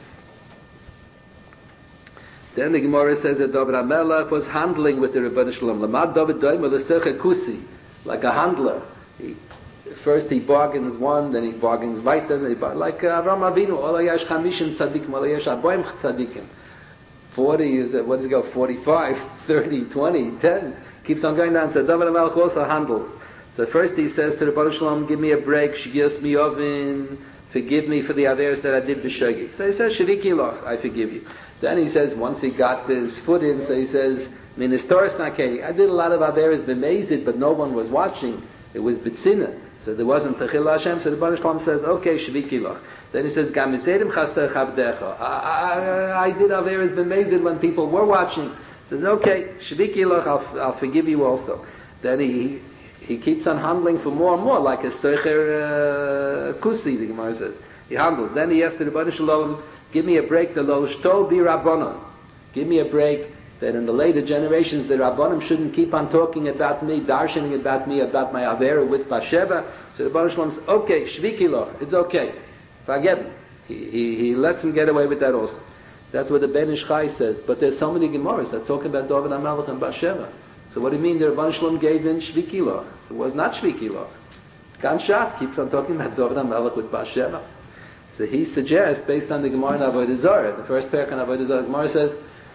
Then the Gemara says that David HaMelech was handling with the Rebbeinu Shalom. Lamad David Doima l'secha kusi, like a handler. He, first he bargains one, then he bargains weiter, then he bargains, like uh, Avraham Avinu, Ola yesh chamishim tzadikim, Ola yesh arboim tzadikim. Forty is, uh, what does it go, forty-five, thirty, twenty, ten. Keeps on going down. So David HaMelech also handles. So first he says to the Rebbeinu Shalom, give me a break, shigios mi ovin, forgive me for the others that I did b'shogeg. So he says, shaviki loch, I forgive you. Then he says, once he got his foot in, so he says, Ministoris Nakeni. I did a lot of Averis b'mezid, but no one was watching. It was B'tzina. So there wasn't Techil Hashem. So the Baruch Shalom says, okay, Shaviki Loch. Then he says, Gamizedim Chaster Chavdecha. I did Averis b'mezid when people were watching. He says, okay, Shaviki Loch, I'll, I'll forgive you also. Then he he keeps on handling for more and more, like a Seicher uh, Kusi, the Gemara says. He handles. Then he asks the Rebbeinu Shalom, give me a break, the lo shto bi rabbanon. Give me a break that in the later generations the rabbanim shouldn't keep on talking about me, darshaning about me, about my avera with Basheva. So the Baruch Shalom says, okay, shviki loch, it's okay. Forget him. He, he, he lets him get away with that also. That's what the Ben Ish Chai says. But there's so many Gemaras that talk about David HaMelech and Bathsheba. So what do you mean the Rabban Shalom gave in Shviki Loch? It was not Shviki Loch. Gan Shas keeps on talking about David HaMelech with Bathsheba. So he suggests, based on the Gemara in Avodah Zarah, the first parak in Avodah Zarah, the Gemara says,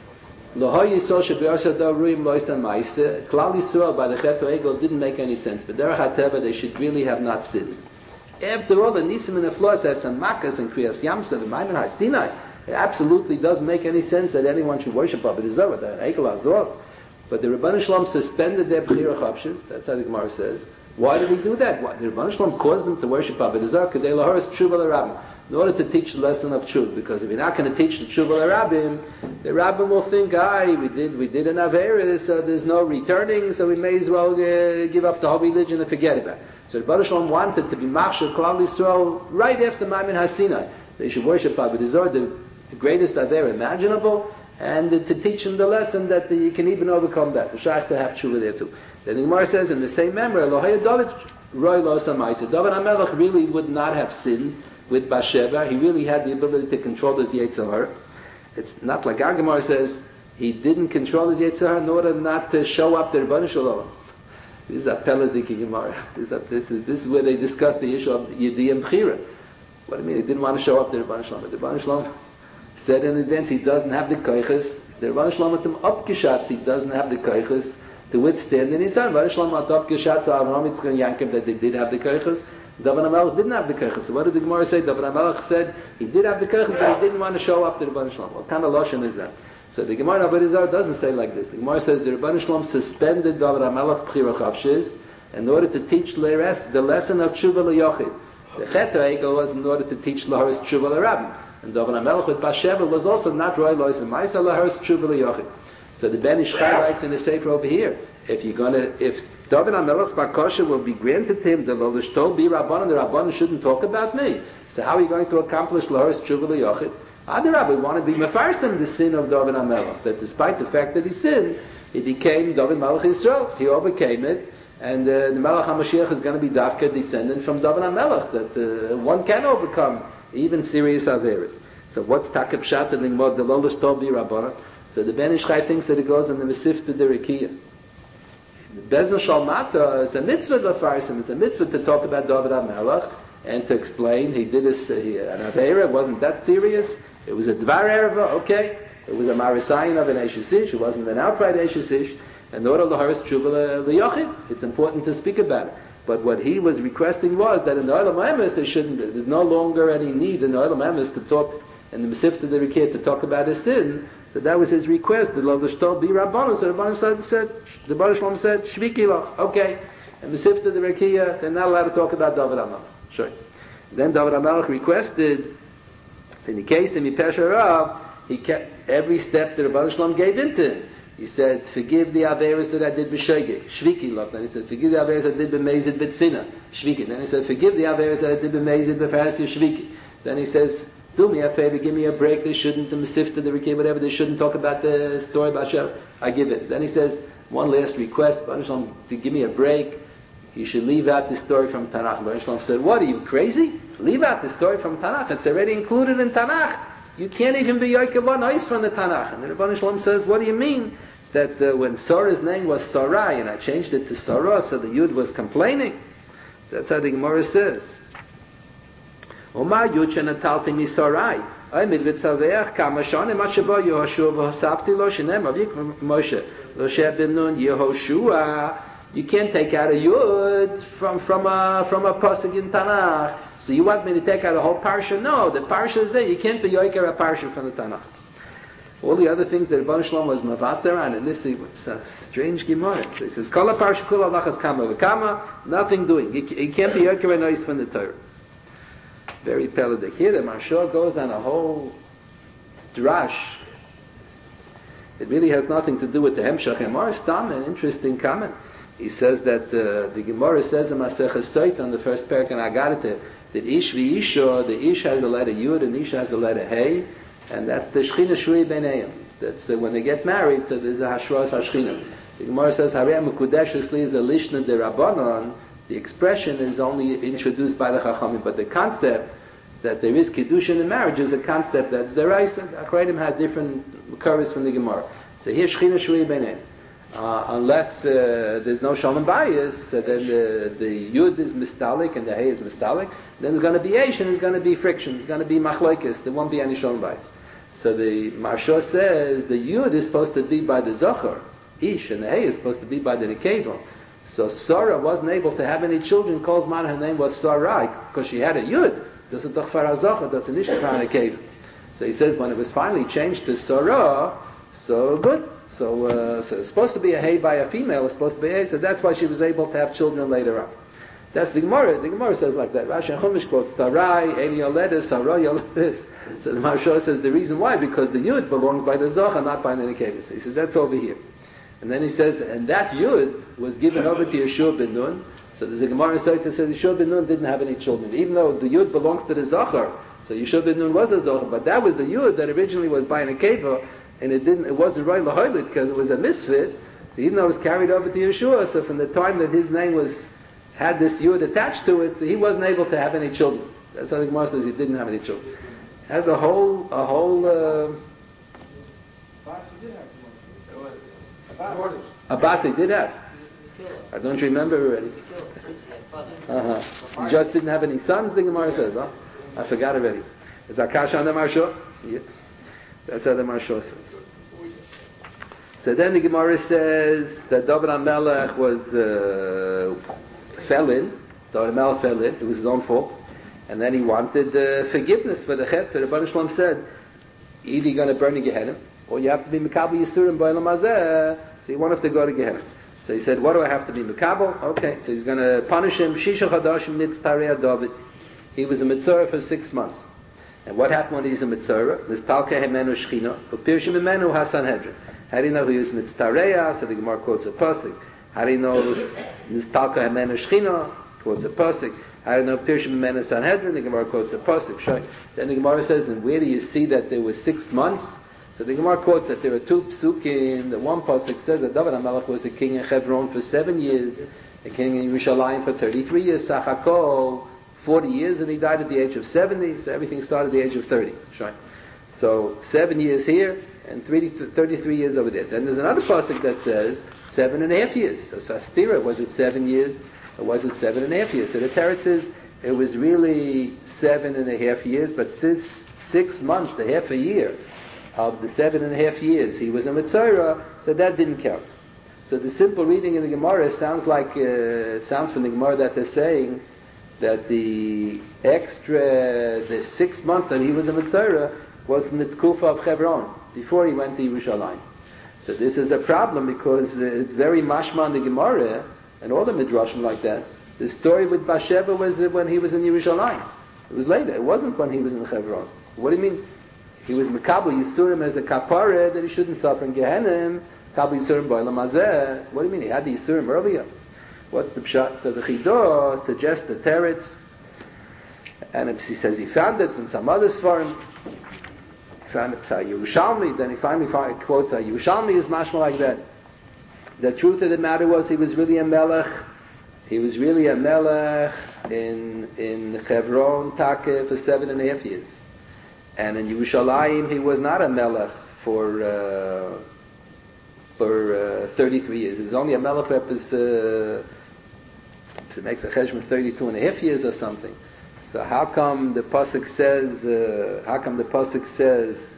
L'ho yisol shebi'asar daruim loistan ma'aseh. Klal Yisrael by the Chet HaEgel didn't make any sense. But Derech HaTeva, they should really have not sinned. After all, the Nisim and the Flaws has some Makkahs and Kriyas Yamsa, the Maimon HaSinai. It absolutely doesn't make any sense that anyone should worship Avodah Zarah, the Egel HaZorah. But the Rebbeinu Shalom suspended their Bechira Chavshis. That's how the Gemara says. Why did he do that? Why? The Rebbeinu Shalom caused them to worship Avodah Zarah Kedei Lahoros Tshuva L'Rabbim, in order to teach the lesson of Tshuva. Because if you're not going to teach the Tshuva L'Rabbim, the Rabbim will think, "Aye, we did we did an Averis, so there's no returning, so we may as well uh, give up the whole religion and forget about it." So the Rebbeinu Shalom wanted to be Machshir Klal Yisrael right after Maimon HaSinai. They should worship Avodah Zarah, the, the greatest Aver imaginable, and uh, to teach them the lesson that uh, you can even overcome that. The Shach to have Tshuva there too. Then the Gemara says in the same memory, Elohei David Roy Lo Samaisa. David HaMelech really would not have sinned with Bathsheba. He really had the ability to control his Yetzer Hara. It's not like our Gemara says he didn't control his Yetzer Hara in order not to show up the Rebbeinu Shalom. This is a Peladiki Gemara. This, this, is, this is where they discuss the issue of Yediyah Bechira. What do you mean? He didn't want to show up the Rebbeinu Shalom. But the Rebbeinu Shalom said in advance he doesn't have the koiches. The Rebbeinu Shalom at them upgeshatz, he doesn't have the koiches to withstand. And he said, Rebbeinu Shalom at upgeshatz, Avraham, Yitzchak, and Yaakov, that they did have the koiches. David HaMelech didn't have the koiches. So what did the Gemara say? David HaMelech said he did have the koiches, but he didn't want to show up to the Rebbeinu Shalom. What kind of lashon is that? So the Gemara in Avodah Zarah doesn't say like this. The Gemara says the Rebbeinu Shalom suspended David HaMelech Bechira Chavshis in order to teach the lesson of Tshuva L'Yochid. The Chet HaEgel was in order to teach Laharis Tshuva L'Rabbim. And David HaMelech with Bathsheba was also not Roy Lois and Maisa Laharis Tshuva L'Yochid. So the Ben Ish Chai writes in the Sefer over here, if you're gonna, if David HaMelech's Bakosha will be granted to him, the Lolishto be Rabbanon, the Rabbanon shouldn't talk about me. So how are you going to accomplish Laharis Tshuva L'Yochid? Adarab, we want to be mefarsim the sin of David HaMelech, that despite the fact that he sinned, he became David Melech Yisrael. He overcame it. And uh, the Melech HaMashiach is going to be Davka, descendant from David HaMelech, that uh, one can overcome even serious Averis. So what's Takeb Pshat and Lingmod, the Lolish Tobi Rabbanah? So the Ben Ish Chai thinks that it goes in the Mesif to the Rekiya. Bezen Shalmata is a mitzvah to Farsim, it's a mitzvah to talk about David HaMelech and to explain he did this, uh, he, an Avera, it wasn't that serious, it was a Dvar Erva, okay, it was a Marisayan of an Eishesish, it wasn't an outright Eishesish. In order to Haris Tshuva L'Yochid, it's important to speak about it. But what he was requesting was that in the Olam Emes there shouldn't be. There's no longer any need in the Olam Emes to talk, in the Mesif to the Rikir to talk about his sin. So that was his request. The Lo L'Shtol be Rabbanon. So Rabbanon said, said, the Baruch Shalom said, Shviki Loch, okay. And Mesif to the Rikir, they're not allowed to talk about David HaMelech. Sure. Then David HaMelech requested, in the case of Mipesha Rav, he kept every step that Rabbanon Shalom gave into him. He said, forgive the Averis that I did b'shogeg, Shviki Loch. Then he said, forgive the Averis that I did b'mezid b'tzina, Shviki. Then he said, forgive the Averis that I did b'mezid b'farsi, Shviki. Then he says, do me a favor, give me a break. They shouldn't, the Mesif to the Rikir, whatever, they shouldn't talk about the story about Hashem. I give it. Then he says, one last request, Baruch Shalom, to give me a break. You should leave out the story from Tanakh. Baruch Shalom said, what, are you crazy? Leave out the story from Tanakh. It's already included in Tanakh. You can't even be Yoikev one ice from the Tanakh. And the Rebbeinu Shalom says, what do you mean? That uh, when Sarah's name was Sarai, and I changed it to Sarah, so the Yud was complaining. That's how the Gemara says. Omar Yud shenatalti mi Sarai. Ay midvitzaveach kama shonim ashaba Yehoshua v'hosapti lo shenem avik Moshe lo shebin nun Yehoshua. You can't take out a Yud from, from a, from a pasuk in Tanakh. So you want me to take out a whole parsha? No, the parsha is there. You can't be yoiker a parsha from the Tanakh. All the other things that Rebbeinu Shalom was mavater on, and this is a strange Gemara. So he says, Kala parsha kula lachas kama v'kama, nothing doing. He can't be yoiker a noise from the Torah. Very peladik. Here the Marshal goes on a whole drash. It really has nothing to do with the Hemshach. Gemara Stam, an interesting comment. He says that uh, the Gemara says in Masechah Sot on the first parak in Agarite that Ish v'Isha, the Ish has a letter Yud and Ish has a letter Hey, and that's the Shechina Shrui B'neiim. That's uh, when they get married, so there's a Hashras HaShechina. The Gemara says Harei Mekudesh Esli is a Lishna de Rabbanon. The expression is only introduced by the Chachamim, but the concept that there is Kiddushin in marriage is a concept that's deraisa. Achreidim had different curves from the Gemara. So here Shechina Shui Beinen. Uh, unless uh, there's no Shalom Bayis, so then the, the Yud is Mistalik and the Hey is Mistalik, then there's going to be Eish and there's going to be friction, there's going to be Machlokes, there won't be any Shalom Bayis. So the Marsha says the Yud is supposed to be by the Zohar, Ish, and the Hey is supposed to be by the Nekeva. So Sarah wasn't able to have any children, calls man, her name was Sarai, because she had a Yud. Das ist doch für a Zohar, das ist nicht für eine Nekeva. So he says when it was finally changed to Sarah, so good. So, uh, so it's supposed to be a hay by a female, it's supposed to be a hay, so that's why she was able to have children later on. That's the Gemara. The Gemara says like that. Rashi and Chumash quote, Tarai, Eini Yoledis, Sarai Yoledis. So the Maharsha says the reason why, because the Yud belongs by the Zohar, not by the Nekevus. He says that's over here. And then he says, and that Yud was given over to Yeshua ben Nun. So there's a Gemara that says Yeshua ben Nun didn't have any children, even though the Yud belongs to the Zohar. So Yeshua ben Nun was a Zohar, but that was the Yud that originally was by a Nekeva, and it didn't. It wasn't right laholit because it was a misfit. So even though it was carried over to Yeshua, so from the time that his name was had this yud attached to it, so he wasn't able to have any children. That's how the Gemara says he didn't have any children. As a whole, a whole. Uh, Abbasi did have. I don't remember already. Uh-huh. He just didn't have any sons. The Gemara says, huh? I forgot already. Is Akash on the Marsha? Yeah. That's how the Marsha says. So then the Gemara says that David HaMelech was uh, fell in. David HaMelech fell in. It was his own fault. And then he wanted uh, forgiveness for the chet. So the Baruch Shalom said, either you're going to burn the Gehenna, or you have to be Mekabel Yisurim B'Olam Hazeh. So he wanted to go to Gehenna. So he said, what do I have to be Mekabel? Okay, so he's going to punish him. Shisha Chadashim Nitztarei David. He was a Mitzvah for six months. And what happened when he's a Mitzvah? Nistalka Hemenu Shechina, Upirshim Hemenu HaSanhedrin. How do you know he was Nitztareya? So the Gemara quotes a pasuk. How do you know Nistalka Hemenu Shechina? Quotes a pasuk. How do you know Pirshim Hemenu Sanhedrin? The Gemara quotes a pasuk. Then the Gemara says, and where do you see that there was six months? So the Gemara quotes that there are two psukim. The one pasuk says that David HaMelech was a king in Hebron for seven years, a king in Yerushalayim for thirty-three years, Sachakol, forty years, and he died at the age of seventy, so everything started at the age of thirty. So seven years here, and thirty-three years over there. Then there's another pasuk that says seven and a half years. So Sastira, was it seven years, or was it seven and a half years? So the Teretz says it was really seven and a half years, but since six months, the half a year of the seven and a half years, he was a Mitzorah, so that didn't count. So the simple reading in the Gemara sounds like, uh, sounds from the Gemara that they're saying that the extra, the six months that he was a Mitzorah was in the Tkufa of Hebron, before he went to Yerushalayim. So this is a problem because it's very mashma in the Gemara, and all the Midrashim like that. The story with Bathsheba was when he was in Yerushalayim. It was later, it wasn't when he was in Hebron. What do you mean? He was Mekabel Yisurim as a kapara that he shouldn't suffer in Gehenna. Mekabel Yisurim B'Olam Hazeh. What do you mean? He had the Yisurim earlier. What's the pshat? So the Chidah suggests the teretz, and he says he found it in some other svarim. He found it in Yerushalmi. Then he finally find, quotes a Yerushalmi is mashma like that. The truth of the matter was he was really a melech. He was really a melech in in Hebron Take for seven and a half years. And in Yerushalayim, he was not a melech for uh, for uh, thirty-three years. It was only a melech for his, uh, it makes a cheshbon thirty-two and a half years or something. So how come the pasuk says? Uh, how come the pasuk says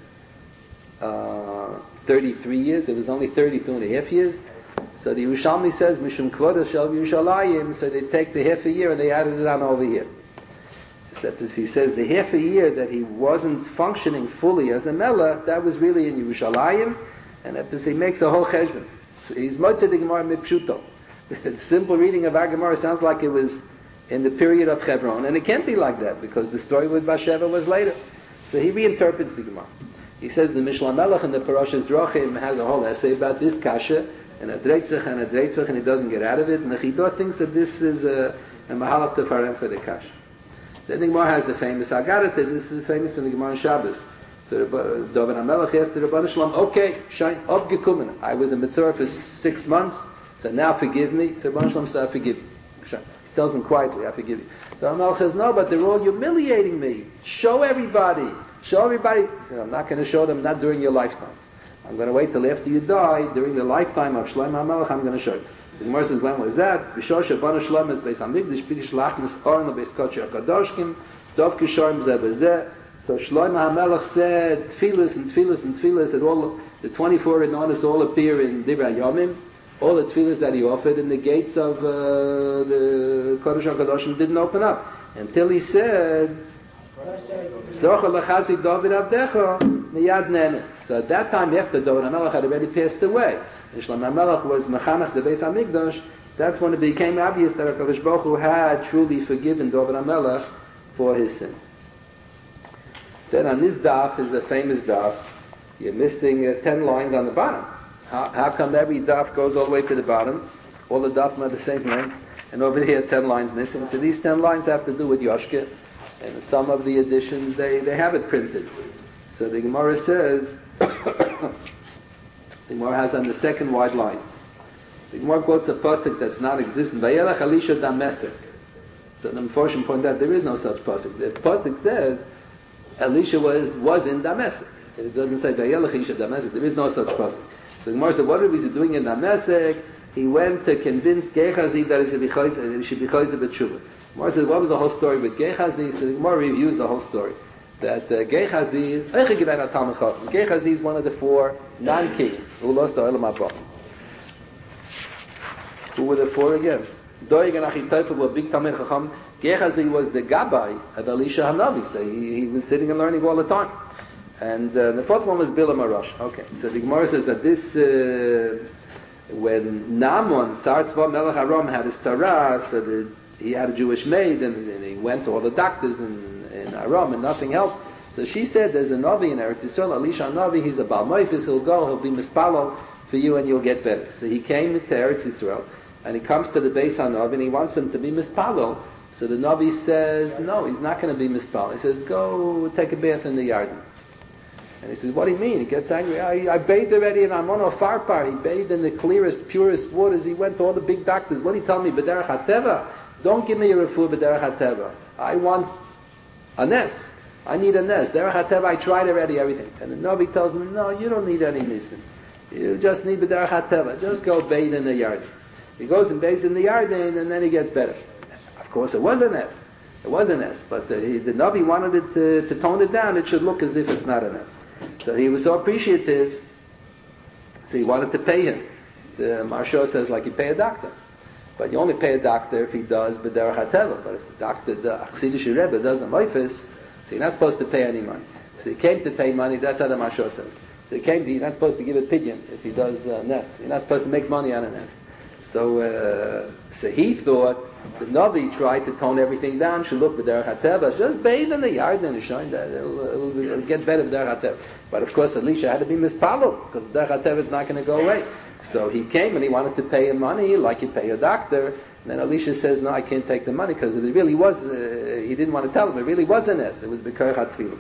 uh, thirty-three years? It was only thirty-two and a half years. So the Yerushalmi says Mishum Kvoda Shel Yerushalayim. So they take the half a year and they added it on over here. Except as he says, the half a year that he wasn't functioning fully as a melech, that was really in Yerushalayim, and as he makes a whole cheshbon. So he's motzei the Gemara mipshuto. The simple reading of our Gemara sounds like it was in the period of Hebron, and it can't be like that because the story with Bathsheba was later. So he reinterprets the Gemara. He says the Mishnah Melech and the Parashas Drachim has a whole essay about this kasha, and a dreitzach and a dreitzach, and he doesn't get out of it. And the Chidah thinks that this is a, a mahalach tefarem for the kasha. Then the Gemara has the famous Agadat, this is famous from the Gemara on Shabbos. So David HaMelech asked the Rabban Shalom, okay, shine up gekumen. I was a Mitzvah for six months, so now forgive me. So Rabban Shalom said, forgive you. tells him quietly, I forgive you. So HaMelech says, no, but they're all humiliating me. Show everybody. Show everybody. He said, I'm not going to show them, not during your lifetime. I'm going to wait till after you die, during the lifetime of Shlomo HaMelech, I'm going to show you. So the Gemara says, when was that? B'shosha bana Shlomo is Beis HaMikdash, Pidish Lachnis Orna Beis Kodesh HaKadoshkim, Dov Kishorim Zeh B'zeh. So Shlomo HaMelech said, Tfilis and Tfilis and Tfilis, and all the twenty-four Adonais all appear in Divrei Yomim. All the Tfilis that he offered, and the gates of uh, the Kodesh HaKadoshim didn't open up. Until he said, so at that time, after David HaMelech had already passed away, and Shlomo HaMelech was Mechanech the Beis HaMikdash, that's when it became obvious that HaKadosh Baruch Hu had truly forgiven David HaMelech for his sin. Then on this daf is a famous daf. You're missing uh, ten lines on the bottom. How, how come every daf goes all the way to the bottom? All the daf are the same length, and over here ten lines missing. So these ten lines have to do with Yoshke. And some of the editions, they, they have it printed. So the Gemara says, the Gemara has on the second wide line. The Gemara quotes a pasuk that's non-existent. Vayelech Elisha Damesek. So the Mephoshim point out there is no such pasuk. The pasuk says Elisha was was in Damesek. It doesn't say Vayelech Elisha Damesek. There is no such pasuk. So the Gemara said, what was he doing in Damesek? He went to convince Gehazi that he should be chayzer b'tshuva. Gemara says, what was the whole story with Gehazi? So the Gemara reviews the whole story. That uh, Gehazi is Gehazi is one of the four non-kings who lost the Olam Haba. Who were the four again? Doeg and Achitophel were big Talmid Chacham. Gehazi was the Gabbai of Elisha Hanavi, so he, he was sitting and learning all the time. And uh, the fourth one was Bilam Arash. Okay, so the Gemara says that this, uh, when Naaman, Sartzva Melech Aram, had a tzara, so the he had a Jewish maid, and, and he went to all the doctors in, in Aram, and nothing helped. So she said, there's a Navi in Eretz Yisrael, Elisha Navi, he's a Baal Moifis, he'll go, he'll be mispalal for you, and you'll get better. So he came to Eretz Yisrael, and he comes to the Beis HaNavi, and he wants him to be mispalal. So the Navi says, no, he's not going to be mispalal. He says, go take a bath in the Yarden. And he says, what do you mean? He gets angry. I, I bathed already in Amono Farpar. He bathed in the clearest, purest waters. He went to all the big doctors. What do you tell me? B'derech HaTeva? Don't give me a refuah b'derech HaTeva. I want a nes. I need a nes. Derech HaTeva, I tried already everything. And the Navi tells him, no, you don't need any nisim. You just need b'derech HaTeva. Just go bathe in the Yarden. He goes and bathes in the Yarden, and then he gets better. Of course, it was a nes. It was a nes. But the, he, the Navi wanted it to, to tone it down. It should look as if it's not a nes. So he was so appreciative, so he wanted to pay him. The Maharsha says, like you pay a doctor. But you only pay a doctor if he does b'derech HaTeva. But if the doctor, the Chassidish Rebbe, does a moifis, so you're not supposed to pay any money. So he came to pay money, that's how the Maharsha says. So he came to, you're not supposed to give a pidyon if he does uh, nes. You're not supposed to make money on a nes. So, uh, so he thought, the Navi tried to tone everything down, should look b'derech HaTeva, just bathe in the yard and shine that, it'll, it'll, it'll get better b'derech HaTeva. But of course, Elisha had to be mispalel, because b'derech HaTeva is not going to go away. So he came and he wanted to pay him money like you pay a doctor. And then Elisha says, no, I can't take the money because it really was, uh, he didn't want to tell him, it really was an S. It was B'kar HaTfilah.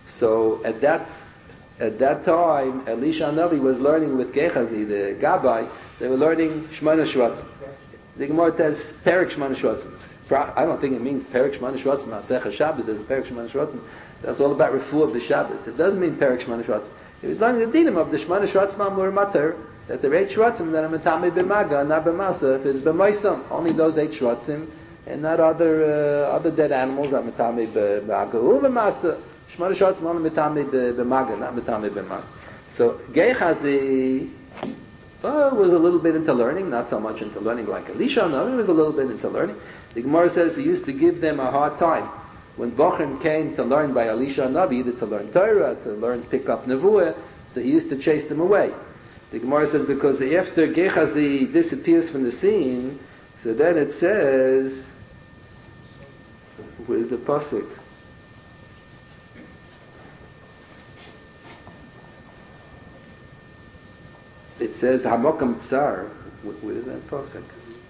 So at that at that time, Elisha Navi was learning with Gehazi, the Gabbai, they were learning Shmona Shvatzim. The Gemara says, Perek Shmona Shvatzim. I don't think it means Perek Shmona Shvatzim. Masechah Shabbos, there's Perek Shmona Shvatzim. That's all about Refuah b'Shabbos. It doesn't mean Perek Shmona Shvatzim. He was learning the dinim of the Shmona Shvatzim Amur Mater, that the eight Shvatzim that are Metame b'Maga, not b'Masa, if it's b'Moisam, only those eight Shvatzim, and not other uh, other dead animals are Metame b'Maga, or b'Masa. Shmona Shvatzim only Metame b'Maga, not Metame b'Masa. So Gehazi uh, was a little bit into learning, not so much into learning like Elisha, no, he was a little bit into learning. The Gemara says he used to give them a hard time. When Bochum came to learn by Elisha Navi, either to learn Torah, to learn pick up Nevuah, so he used to chase them away. The Gemara says because after Gehazi disappears from the scene, so then it says, where's the pasuk? It says Hamokam Tsar. Where is that pasuk?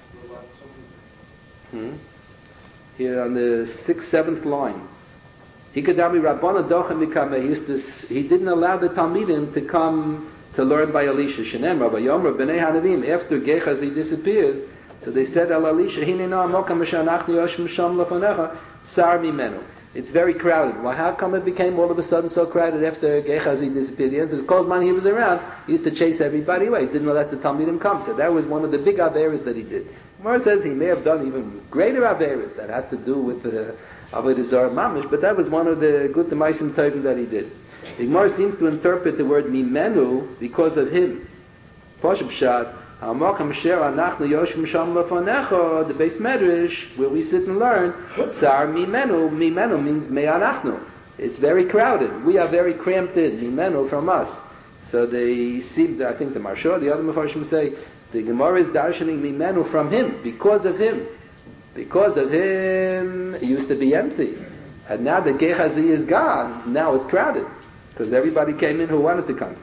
Hmm? Here on the sixth, seventh line. He used to, he didn't allow the Talmidim to come to learn by Elisha. Shenem Rabbi Yomer B'nei Hanavim. After Gehazi disappears, So they said, Al Elisha, Hinena Mokam Shanachni Yoshim Sham Lefanecha, Tsar Mimenu. It's very crowded. Well, how come it became all of a sudden so crowded after Gehazi disappeared? Because Kozman, he was around, he used to chase everybody away. He didn't let the Talmidim come. So that was one of the big Averas that he did. Gemara says he may have done even greater Averas that had to do with the Avodah Zarah Mamish, but that was one of the good Demaisim Tovim that he did. The Gemara seems to interpret the word Mimenu because of him. Poshub Pshat, HaMokam Asher Anachnu Yoshim Sham Lefanecha, the Beis Medrash, where we sit and learn, Tsar Mimenu, Mimenu means Me'anachnu. It's very crowded. We are very cramped in, Mimenu from us. So they seem, I think the Marsha, the other Mefarshim say, the Gemara is darshaning Mimenu from him, because of him. Because of him, it used to be empty. And now that Gehazi is gone, now it's crowded. Because everybody came in who wanted to come.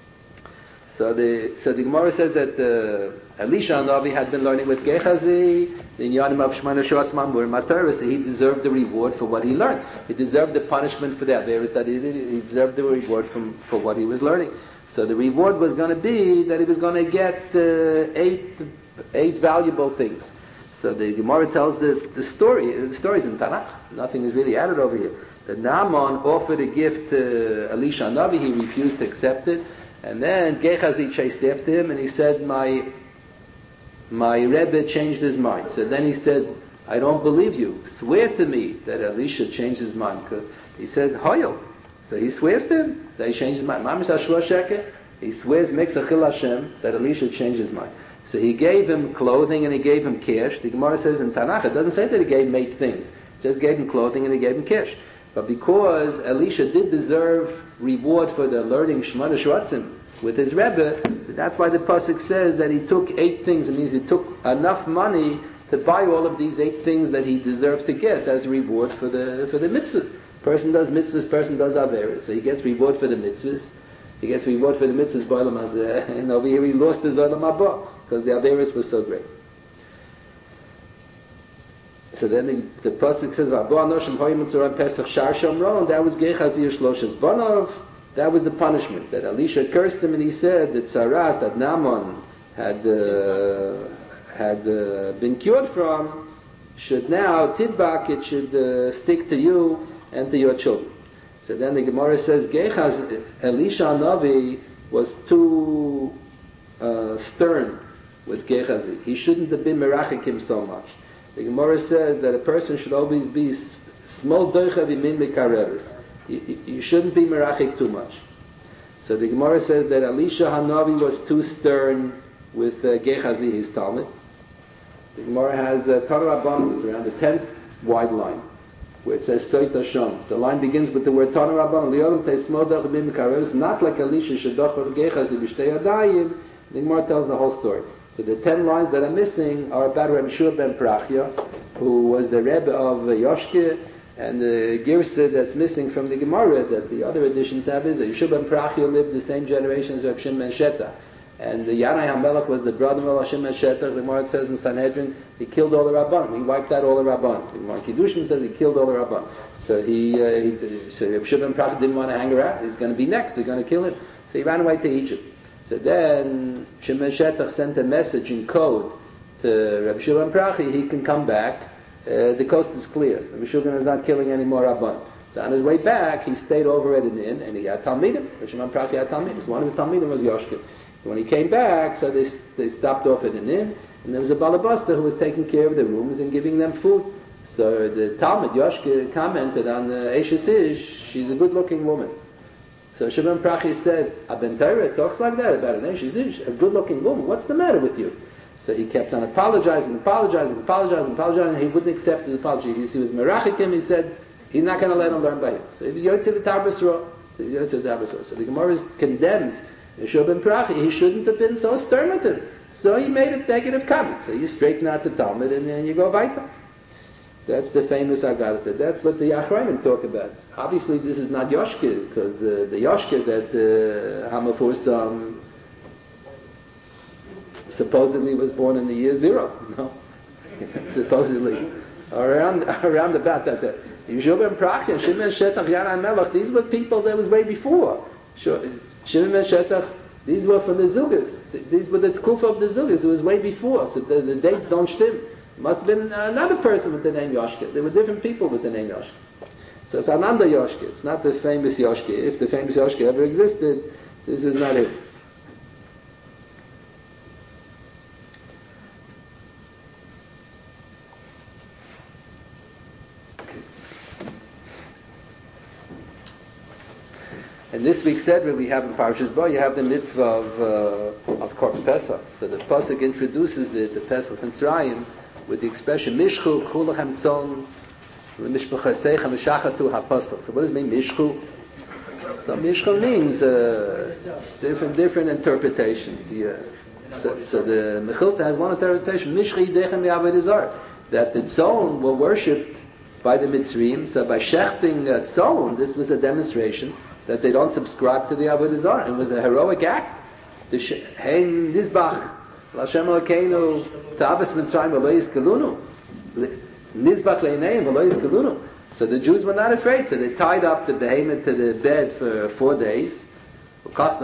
So the so the Gemara says that uh, Elisha Hanavi had been learning with Gehazi, the Inyanim of Shemana Shoatz Mamur Matar, so he deserved the reward for what he learned. He deserved the punishment for the Averis that he did. He deserved the reward from, for what he was learning. So the reward was going to be that he was going to get uh, eight eight valuable things. So the Gemara tells the, the story. The story's in Tanakh. Nothing is really added over here. That Naaman offered a gift to Elisha Hanavi. He refused to accept it. And then Gehazi chased after him and he said, my my Rebbe changed his mind. So then he said, I don't believe you. Swear to me that Elisha changed his mind. Because he says, Hoyel. So he swears to him that he changed his mind. Mamish Hashua Sheker. He swears, makes a chil Hashem, that Elisha changed his mind. So he gave him clothing and he gave him cash. The Gemara says in Tanakh, it doesn't say that he gave him eight things. Just gave him clothing and he gave him cash. But because Elisha did deserve reward for the learning Shemana Shvatzim with his Rebbe, so that's why the pasuk says that he took eight things. It means he took enough money to buy all of these eight things that he deserved to get as reward for the for the mitzvahs. Person does mitzvahs, person does averas. So he gets reward for the mitzvahs. He gets reward for the mitzvahs. B'olam hazeh, and over here he lost his olam haba because the averas was so great. So then the, the pasuk says, "V'abo anoshim hoyim mitzoram pesach shar shomron." That was Gehazi Yishloshes Banov. That was the punishment. That Elisha cursed him, and he said that Saras, that Naaman had uh, had uh, been cured from, should now tidbak, it should uh, stick to you and to your children. So then the Gemara says Gehazi, Elisha Hanavi was too uh, stern with Gehazi. He shouldn't have been merachik him so much. The Gemara says that a person should always be small doicha v'min mekareves. You, you shouldn't be merachik too much. So the Gemara says that Elisha Hanavi was too stern with uh, Gehazi, his Talmud. The Gemara has uh, Tanur Rabbanan, it's around the tenth wide line, where it says Soit Hasham. The line begins with the word Tanur Rabbanan, Li'olam te'smodach v'min mekareves, not like Elisha shedoch Gehazi b'shtei yadayim. The Gemara tells the whole story. So the ten lines that are missing are about Rabbi Shua ben Prachya, who was the Rebbe of uh, Yoshke, and the Girsa that's missing from the Gemara that the other editions have is that Yeshua ben Prachya lived the same generation as Rabbi Shimon ben Shetach. And the Yanai HaMelech was the brother of Hashem ben Shetach. The Gemara says in Sanhedrin, he killed all the Rabban. He wiped out all the Rabban. The Gemara Kiddushin says he killed all the Rabban. So he, uh, he so Rabbi Shimon ben Prachya didn't want to hang around. He's going to be next. They're going to kill him. So he ran away to Egypt. So then Shimon Shetach sent a message in code to Rabbi Shimon Prachi, he can come back, uh, the coast is clear. Rabbi Shimon is not killing any more Rabban. So on his way back, he stayed over at an inn, and he had Talmidim. Rabbi Shimon Prachi had Talmidim. So one of his Talmidim was Yoshke. When he came back, so they, they stopped off at an inn, and there was a Balabasta who was taking care of the rooms and giving them food. So the Talmud, Yoshke, commented on the Eishes Ish, she's a good-looking woman. So Shimon Prachi said, Aben Torah talks like that about an Eishes Ish, a good-looking woman. What's the matter with you? So he kept on apologizing, apologizing, apologizing, apologizing, and he wouldn't accept his apology. He, he was merachik him, he said, he's not going to let him learn by him. So he was yotze the Tarbas Ro. So he was yotze the Tarbas Ro. So the Gemara condemns Shimon Prachi. He shouldn't have been so stern with him. So he made a negative comment. So you straighten out the Talmud and then you go weiter. That's the famous Agartha. That's what the Achronim talk about. Obviously, this is not Yoshke, because uh, the Yoshke that uh, Hamafursam supposedly was born in the year zero. No, supposedly around around about that. that. Yeshua ben Prachya, Shimon Shetach, Yanai Melech. These were people that was way before. Shimon ben Shetach These were from the Zugas. These were the Kufa of the Zugas. It was way before, so the, the dates don't stim. It must have been another person with the name Yoshke. There were different people with the name Yoshke. So it's Ananda Yoshke. It's not the famous Yoshke. If the famous Yoshke ever existed, this is not it. And this week's Sedra we have in Parashas Bo, you have the mitzvah of, uh, of Korban Pesach. So the Pasuk introduces it, the Pesach Mitzrayim, with the expression, Mishchu, K'hu Lachem Tzon, Mishpachasecha, Mishachatu HaPasach. So what does it mean, Mishchu? So Mishchu means uh, different different interpretations. Yeah. So, so the Mechilta has one interpretation, Mishchi Yidechem Ya'avodah Zarah, that the Tzon were worshipped by the Mitzrayim. So by shechting uh, Tzon, this was a demonstration that they don't subscribe to the Avodah Zarah. It was a heroic act. The Hein Nizbach, L'Hashem Elokeinu, Ta'avas Mitzrayim V'lo Yiskelunu. Nizbach Le'neim V'lo Yiskelunu. So the Jews were not afraid. So they tied up the behemoth to the bed for four days. On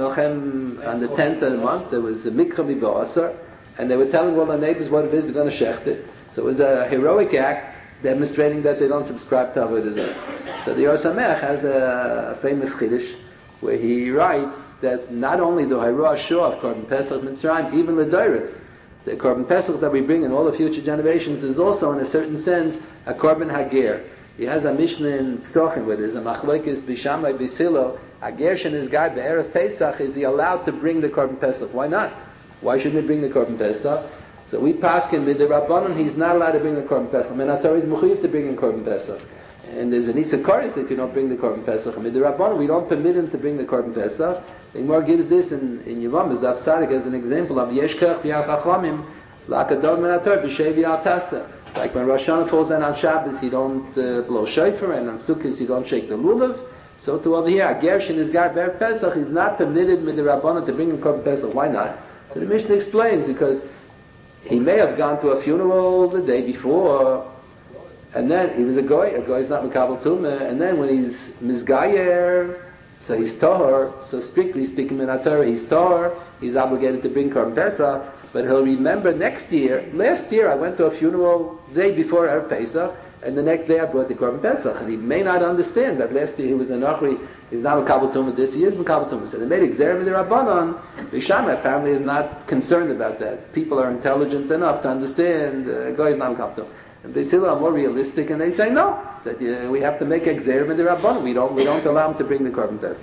the tenth of the month, there was a Mikra Miba'asar, and they were telling all their neighbors what it is, they're going to shecht it. So it was a heroic act demonstrating that they don't subscribe to Avodah Zarah. So the Or Sameach has a famous Chiddush where he writes that not only do Hayru Ashur of Korban Pesach Mitzrayim, even the Doros, the Korban Pesach that we bring in all the future generations is also in a certain sense a Korban Hager. He has a Mishnah in Psochim where there's a Machlokes Bishamai Bisilo, Hager Shen is guy Be'erev Pesach, is he allowed to bring the Korban Pesach? Why not? Why shouldn't he bring the Korban Pesach? So we pass him with the Rabbanon, he's not allowed to bring the Korban Pesach. Menator is Mechuyev to bring in Korban Pesach. And there's an Isakaris if you don't bring the Korban Pesach. And with the Rabbanon, we don't permit him to bring the Korban Pesach. The Gemara gives this in, in Yevam, as Daf Tzadik, as an example of Yeshkech B'yar Chachamim, L'akadog Menator, B'shei B'yar Tasa. Like when Rosh Hashanah falls down on Shabbos, you don't uh, blow shofar, and on Sukkot you don't shake the lulav. So to over here, Gershin is guy Be'er Pesach, he's not permitted with the Rabbanon to bring in Korban Pesach. Why not? So the Mishnah explains, because he may have gone to a funeral the day before, and then he was a goy. A goy is not mekabel tumah. And then when he's mizgayer, so he's tahor. So strictly speaking, in Torah, he's tahor. He's obligated to bring Korban Pesach, but he'll remember next year. Last year, I went to a funeral the day before Erev Pesach, and the next day I brought the Korban Pesach. And he may not understand that last year he was a nachri. He's not mekabel tumah. This year is mekabel tumah. So they made exer with the Rabbanon. Bishama apparently is not concerned about that. People are intelligent enough to understand uh, goy is not mekabel tumah. And they still are more realistic, and they say no, that uh, we have to make exer with the Rabbanon. We don't we don't allow him to bring the Korban Pesach.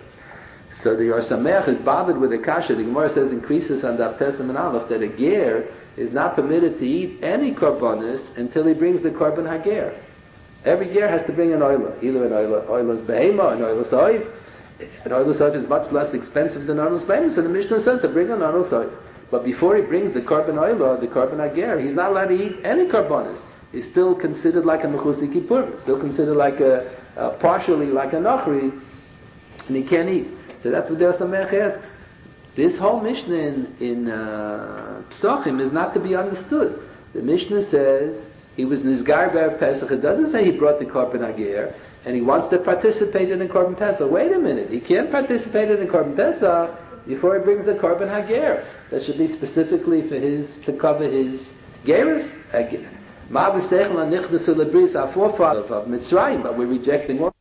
So the Or Sameach is bothered with the kasha. The Gemara says increases on Daf Tesem and Aleph that a ger is not permitted to eat any korbanos until he brings the Korban Hager. Every ger has to bring an oila, either an oila, oilas behema, an oilas oiv. An oilas oiv is much less expensive than oilas behema, so the Mishnah says to bring an oilas oiv. But before he brings the Korban oila, the Korban Hager, he's not allowed to eat any korbanos. He's still considered like a mechus kippur, still considered like a, uh, partially like a nachri, and he can't eat. So that's what the Or Sameach asks. This whole Mishnah in, in uh, Psochim is not to be understood. The Mishnah says he was Nizgar Be'er Pesach. It doesn't say he brought the Korban Hager, and he wants to participate in the Korban Pesach. Wait a minute, he can't participate in the Korban Pesach before he brings the Korban Hager. That should be specifically for his, to cover his gerus. Our forefather of Mitzrayim, but we're rejecting all